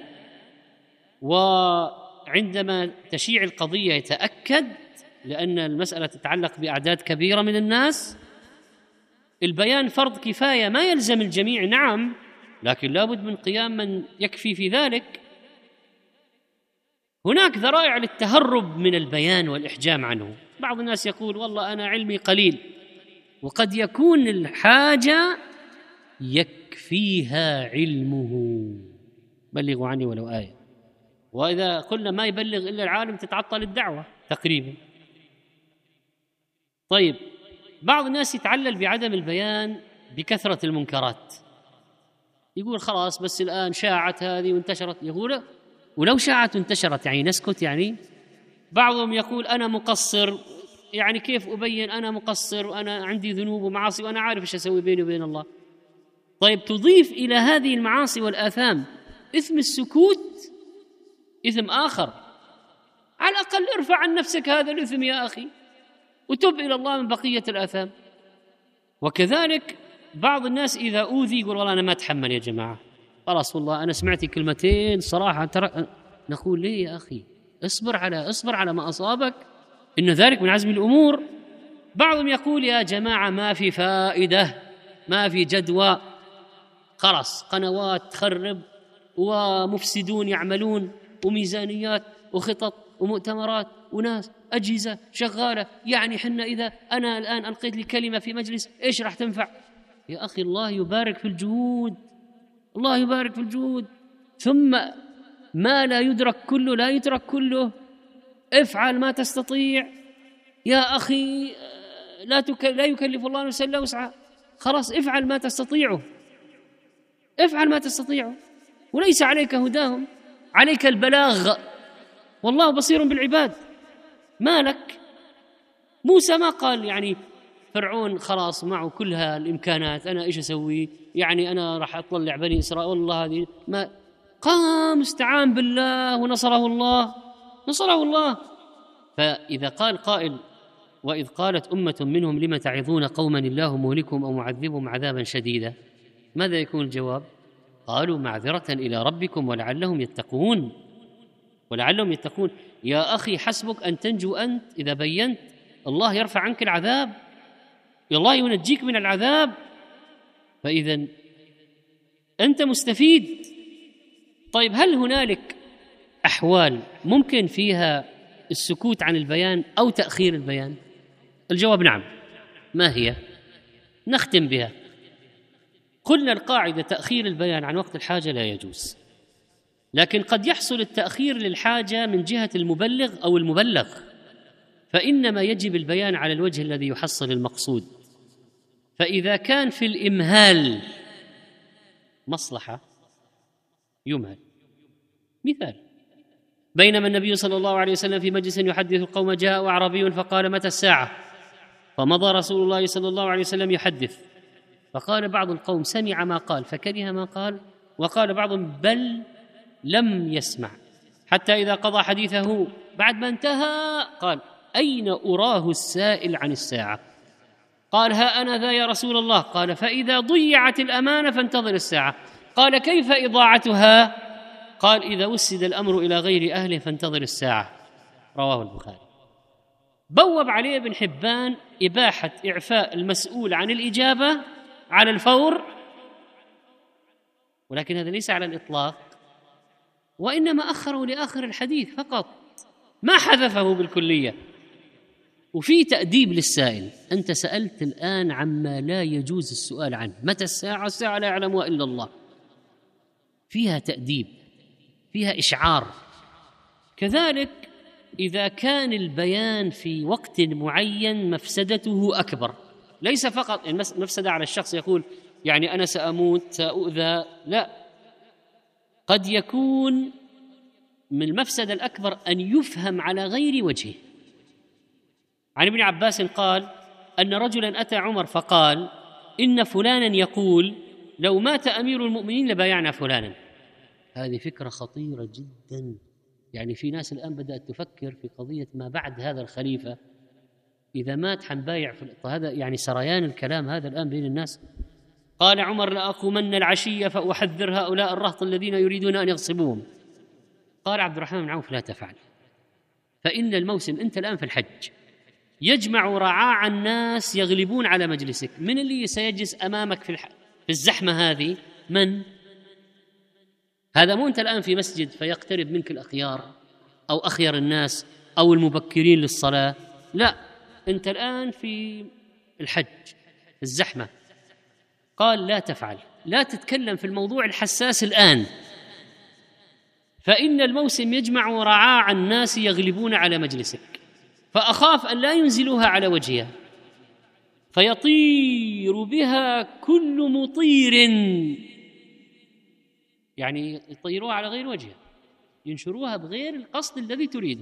وعندما تشيع القضية يتأكد، لأن المسألة تتعلق بأعداد كبيرة من الناس. البيان فرض كفاية ما يلزم الجميع، نعم، لكن لا بد من قيام من يكفي في ذلك. هناك ذرائع للتهرب من البيان والإحجام عنه. بعض الناس يقول والله أنا علمي قليل، وقد يكون الحاجة يكفيها علمه. بلغوا عني ولو آية. وإذا قلنا ما يبلغ إلا العالم تتعطل الدعوة تقريبا. طيب بعض الناس يتعلل بعدم البيان بكثرة المنكرات، يقول خلاص بس الآن شاعت هذه وانتشرت. يقول ولو شاعت وانتشرت يعني نسكت يعني؟ بعضهم يقول أنا مقصر، يعني كيف أبين أنا مقصر وأنا عندي ذنوب ومعاصي وأنا عارف إيش أسوي بيني وبين الله. طيب تضيف إلى هذه المعاصي والآثام إثم السكوت، إثم آخر. على الأقل ارفع عن نفسك هذا الإثم يا أخي وتب إلى الله من بقية الآثام. وكذلك بعض الناس إذا أوذي يقول والله أنا ما أتحمل يا جماعة، خلاص والله أنا سمعت كلمتين صراحة نقول ليه يا أخي؟ اصبر على ما أصابك، إن ذلك من عزم الأمور. بعضهم يقول يا جماعة ما في فائدة، ما في جدوى، خلاص قنوات تخرب ومفسدون يعملون وميزانيات وخطط ومؤتمرات وناس أجهزة شغالة، يعني حنا إذا أنا الآن ألقيت لي كلمة في مجلس إيش راح تنفع؟ يا أخي الله يبارك في الجهود، الله يبارك في الجهود. ثم ما لا يدرك كله لا يترك كله. افعل ما تستطيع يا أخي، لا يكلف الله نفسا إلا وسعها. خلاص افعل ما تستطيعه، افعل ما تستطيعه، وليس عليك هداهم، عليك البلاغ، والله بصير بالعباد. ما لك؟ موسى ما قال يعني فرعون خلاص معه كل الإمكانات أنا إيش أسوي، يعني أنا راح أطلع بني إسرائيل، والله هذه ما قام استعان بالله ونصره الله. فإذا قال قائل وإذ قالت أمة منهم لم تعظون قوما الله مهلكهم أو معذبهم عذابا شديدا، ماذا يكون الجواب؟ قالوا معذرة إلى ربكم ولعلهم يتقون. يا أخي حسبك أن تنجو أنت، إذا بينت الله يرفع عنك العذاب، الله ينجيك من العذاب، فإذا أنت مستفيد. طيب هل هنالك أحوال ممكن فيها السكوت عن البيان أو تأخير البيان؟ الجواب نعم. ما هي؟ نختم بها. قلنا القاعدة تأخير البيان عن وقت الحاجة لا يجوز، لكن قد يحصل التأخير للحاجة من جهة المبلغ أو المبلغ، فإنما يجب البيان على الوجه الذي يحصل المقصود. فإذا كان في الإمهال مصلحة يمهل. مثال: بينما النبي صلى الله عليه وسلم في مجلس يحدث القوم جاء أعرابي فقال متى الساعة؟ فمضى رسول الله صلى الله عليه وسلم يحدث، فقال بعض القوم سمع ما قال فكره ما قال، وقال بعضهم بل لم يسمع، حتى إذا قضى حديثه بعد ما انتهى قال أين أراه السائل عن الساعة؟ قال: ها أنا ذا يا رسول الله. قال: فإذا ضيعت الأمانة فانتظر الساعة. قال: كيف إضاعتها؟ قال: إذا وسد الأمر إلى غير أهله فانتظر الساعة. رواه البخاري. بوب عليه ابن حبان إباحة إعفاء المسؤول عن الإجابة على الفور، ولكن هذا ليس على الإطلاق، وإنما أخره لآخر الحديث فقط، ما حذفه بالكلية. وفي تأديب للسائل، أنت سألت الآن عما لا يجوز السؤال عنه. متى الساعة؟ الساعة لا يعلمها إلا الله. فيها تأديب، فيها إشعار. كذلك إذا كان البيان في وقت معين مفسدته أكبر، ليس فقط المفسدة على الشخص يقول يعني أنا سأموت سأؤذى، لا، قد يكون من المفسدة الأكبر أن يفهم على غير وجهه. عن ابن عباس قال أن رجلا أتى عمر فقال: إن فلانا يقول لو مات أمير المؤمنين لبايعنا فلانا. هذه فكرة خطيرة جدا. يعني في ناس الآن بدأت تفكر في قضية ما بعد هذا الخليفة، إذا مات حنبايع هذا يعني سريان الكلام هذا الآن بين الناس. قال عمر: لأقومن العشية فأحذر هؤلاء الرهط الذين يريدون أن يغصبوهم. قال عبد الرحمن بن عوف: لا تفعل، فإن الموسم أنت الآن في الحج يجمع رعاع الناس يغلبون على مجلسك. من اللي سيجلس أمامك في الزحمة هذه؟ من؟ هذا مو أنت الآن في مسجد فيقترب منك الأخيار أو أخير الناس أو المبكرين للصلاة، لا، أنت الآن في الحج الزحمة. قال: لا تفعل، لا تتكلم في الموضوع الحساس الآن، فإن الموسم يجمع رعاع الناس يغلبون على مجلسك، فأخاف أن لا ينزلوها على وجهها فيطير بها كل مطير، يعني يطيروها على غير وجهها، ينشروها بغير القصد الذي تريده.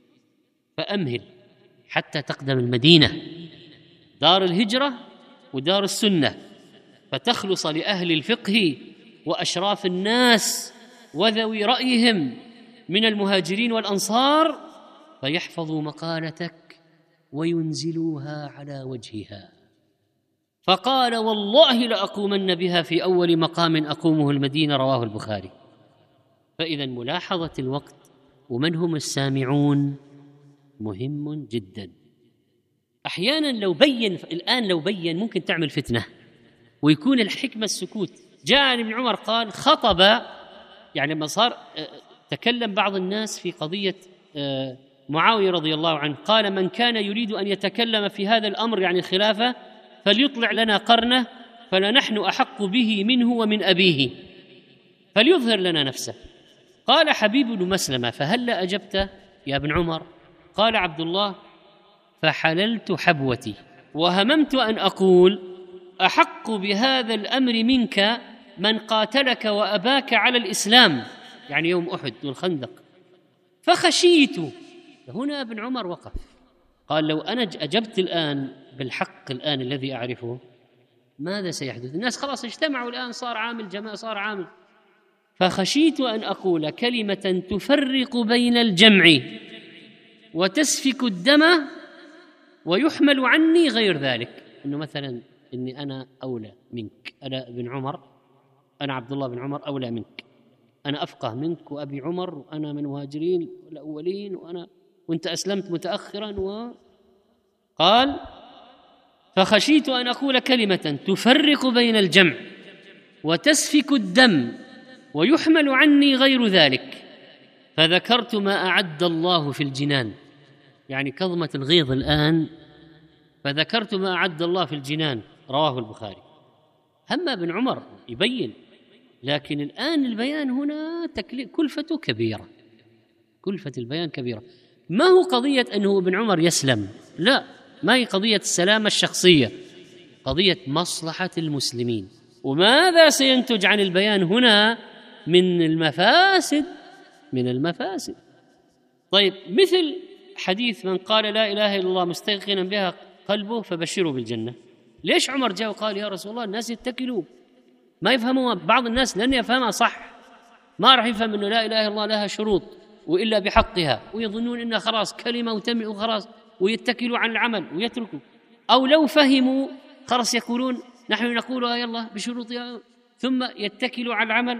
فأمهل حتى تقدم المدينة، دار الهجرة ودار السنة، فتخلص لأهل الفقه وأشراف الناس وذوي رأيهم من المهاجرين والأنصار، فيحفظوا مقالتك وينزلوها على وجهها. فقال: والله لأقومن بها في أول مقام أقومه المدينة. رواه البخاري. فإذا ملاحظة الوقت ومن هم السامعون مهم جدا. أحيانا لو بين ممكن تعمل فتنة ويكون الحكمة السكوت. جاء ابن عمر قال خطب، يعني لما صار تكلم بعض الناس في قضية معاوية رضي الله عنه، قال: من كان يريد أن يتكلم في هذا الأمر يعني الخلافة فليطلع لنا قرنه، فلنحن أحق به منه ومن أبيه، فليظهر لنا نفسه. قال حبيب بن مسلمة: فهلا أجبت يا ابن عمر؟ قال عبد الله: فحللت حبوتي وهممت أن أقول: أحق بهذا الأمر منك من قاتلك وأباك على الإسلام، يعني يوم أحد والخندق، فخشيت. هنا ابن عمر وقف، قال: لو أنا أجبت الآن بالحق الآن الذي أعرفه ماذا سيحدث؟ الناس خلاص اجتمعوا الآن، صار عامل جماعة، صار عامل. فخشيت أن أقول كلمة تفرق بين الجمع وتسفك الدم ويحمل عني غير ذلك، إنه مثلا إني أنا أولى منك، أنا ابن عمر، أنا عبد الله بن عمر أولى منك، أنا أفقه منك وأبي عمر وأنا من مهاجرين الأولين وأنت أسلمت متأخرا. قال: فخشيت أن أقول كلمة تفرق بين الجمع وتسفك الدم ويحمل عني غير ذلك، فذكرت ما أعد الله في الجنان، يعني كظمة الغيظ الآن، فذكرت ما أعد الله في الجنان. رواه البخاري. هم ابن عمر يبين، لكن الآن البيان هنا كلفته كبيرة، كلفة البيان كبيرة. ما هو قضية أنه ابن عمر يسلم، لا، ما هي قضية السلامة الشخصية، قضية مصلحة المسلمين. وماذا سينتج عن البيان هنا من المفاسد؟ طيب، مثل حديث من قال لا إله إلا الله مستيقنا بها قلبه فبشروا بالجنة. ليش عمر جاء وقال: يا رسول الله الناس يتكلوا، ما يفهموا، بعض الناس لن يفهمها صح، ما راح يفهم أنه لا إله إلا الله لها شروط وإلا بحقها، ويظنون أنها خلاص كلمة وتمئ وخلاص، ويتكلوا عن العمل ويتركوا، أو لو فهموا خلاص يقولون نحن نقولها يلا بشروطها، ثم يتكلوا على العمل.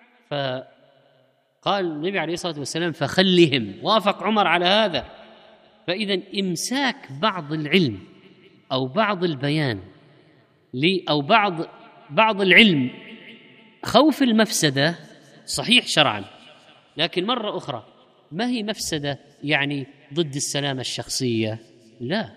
فقال النبي عليه الصلاة والسلام فخلهم، وافق عمر على هذا. فإذا إمساك بعض العلم أو بعض البيان أو بعض العلم خوف المفسدة صحيح شرعا، لكن مرة أخرى ما هي مفسدة يعني ضد السلامة الشخصية، لا.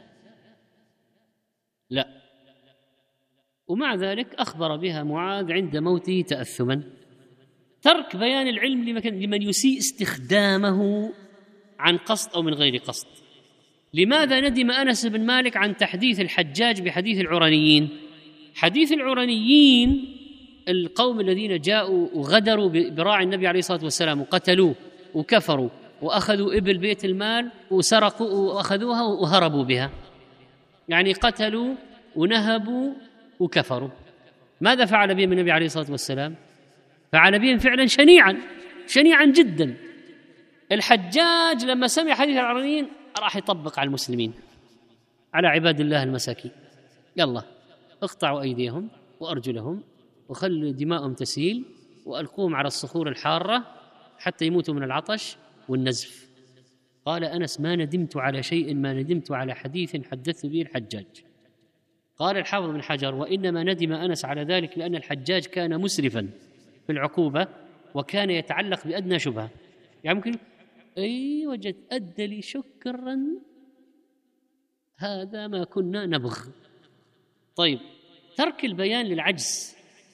ومع ذلك أخبر بها معاذ عند موته تأثما. ترك بيان العلم لمن يسيء استخدامه عن قصد أو من غير قصد. لماذا ندم أنس بن مالك عن تحديث الحجاج بحديث العرنيين؟ حديث العرنيين القوم الذين جاءوا وغدروا براعي النبي عليه الصلاة والسلام وقتلوه وكفروا وأخذوا إبل بيت المال وسرقوا وأخذوها وهربوا بها، يعني قتلوا ونهبوا وكفروا. ماذا فعل بهم النبي عليه الصلاة والسلام؟ فعل بهم فعلا شنيعا جدا. الحجاج لما سمع حديث العرنيين راح يطبق على المسلمين، على عباد الله المساكين، يلا اقطعوا أيديهم وأرجلهم وخلوا دماءهم تسيل وألقوهم على الصخور الحارة حتى يموتوا من العطش والنزف. قال أنس ما ندمت على شيء ما ندمت على حديث حدثت به الحجاج. قال الحافظ بن حجر وإنما ندم أنس على ذلك لأن الحجاج كان مسرفا في العقوبة وكان يتعلق بأدنى شبهة، يعني ممكن وجد أدى لي شكرا هذا ما كنا نبغ. طيب ترك البيان للعجز،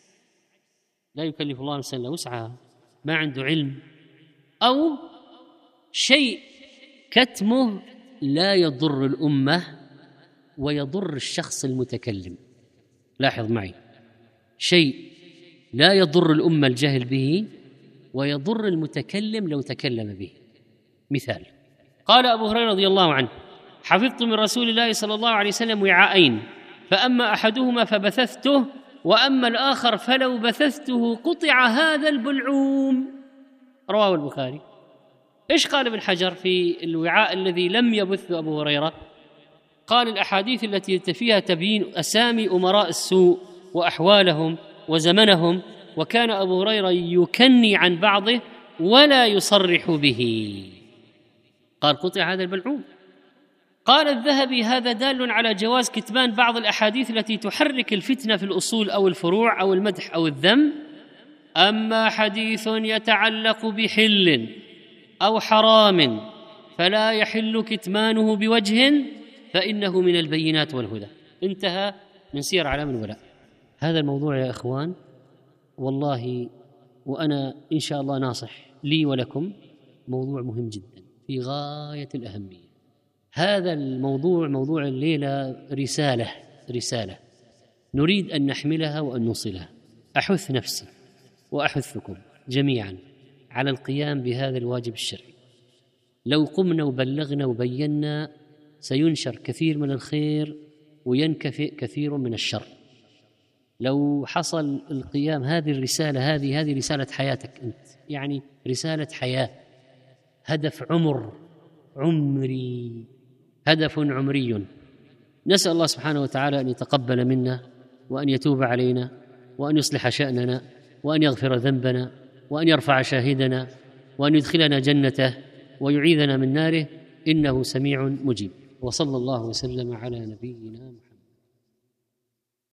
لا يكلف الله نفسا إلا وسعها، ما عنده علم أو شيء كتمه لا يضر الأمة ويضر الشخص المتكلم. لاحظ معي، شيء لا يضر الأمة الجهل به ويضر المتكلم لو تكلم به. مثال، قال أبو هريرة رضي الله عنه حفظت من رسول الله صلى الله عليه وسلم وعاءين، فأما أحدهما فبثثته وأما الآخر فلو بثثته قطع هذا البلعوم. رواه البخاري. إيش قال ابن حجر في الوعاء الذي لم يبثه أبو هريرة؟ قال الأحاديث التي فيها تبيين أسامي أمراء السوء وأحوالهم وزمنهم، وكان أبو هريرة يكني عن بعضه ولا يصرح به. قال قطع هذا البلعوم. قال الذهبي هذا دال على جواز كتمان بعض الأحاديث التي تحرك الفتنة في الأصول أو الفروع أو المدح أو الذم. أما حديث يتعلق بحل أو حرام فلا يحل كتمانه بوجه فإنه من البينات والهدى. انتهى من سير أعلام النبلاء. هذا الموضوع يا إخوان والله، وأنا إن شاء الله ناصح لي ولكم، موضوع مهم جدا في غاية الأهمية. هذا الموضوع موضوع الليلة رسالة نريد أن نحملها وأن نوصلها. أحث نفسي وأحثكم جميعا على القيام بهذا الواجب الشرعي. لو قمنا وبلغنا وبينا سينشر كثير من الخير وينكفئ كثير من الشر. لو حصل القيام هذه الرسالة، هذه رسالة حياتك أنت، يعني رسالة حياة، هدف عمري، هدف عمري. نسأل الله سبحانه وتعالى أن يتقبل منا وأن يتوب علينا وأن يصلح شأننا وأن يغفر ذنبنا وأن يرفع شاهدنا وأن يدخلنا جنته ويعيذنا من ناره، إنه سميع مجيب. وصلى الله وسلم على نبينا محمد.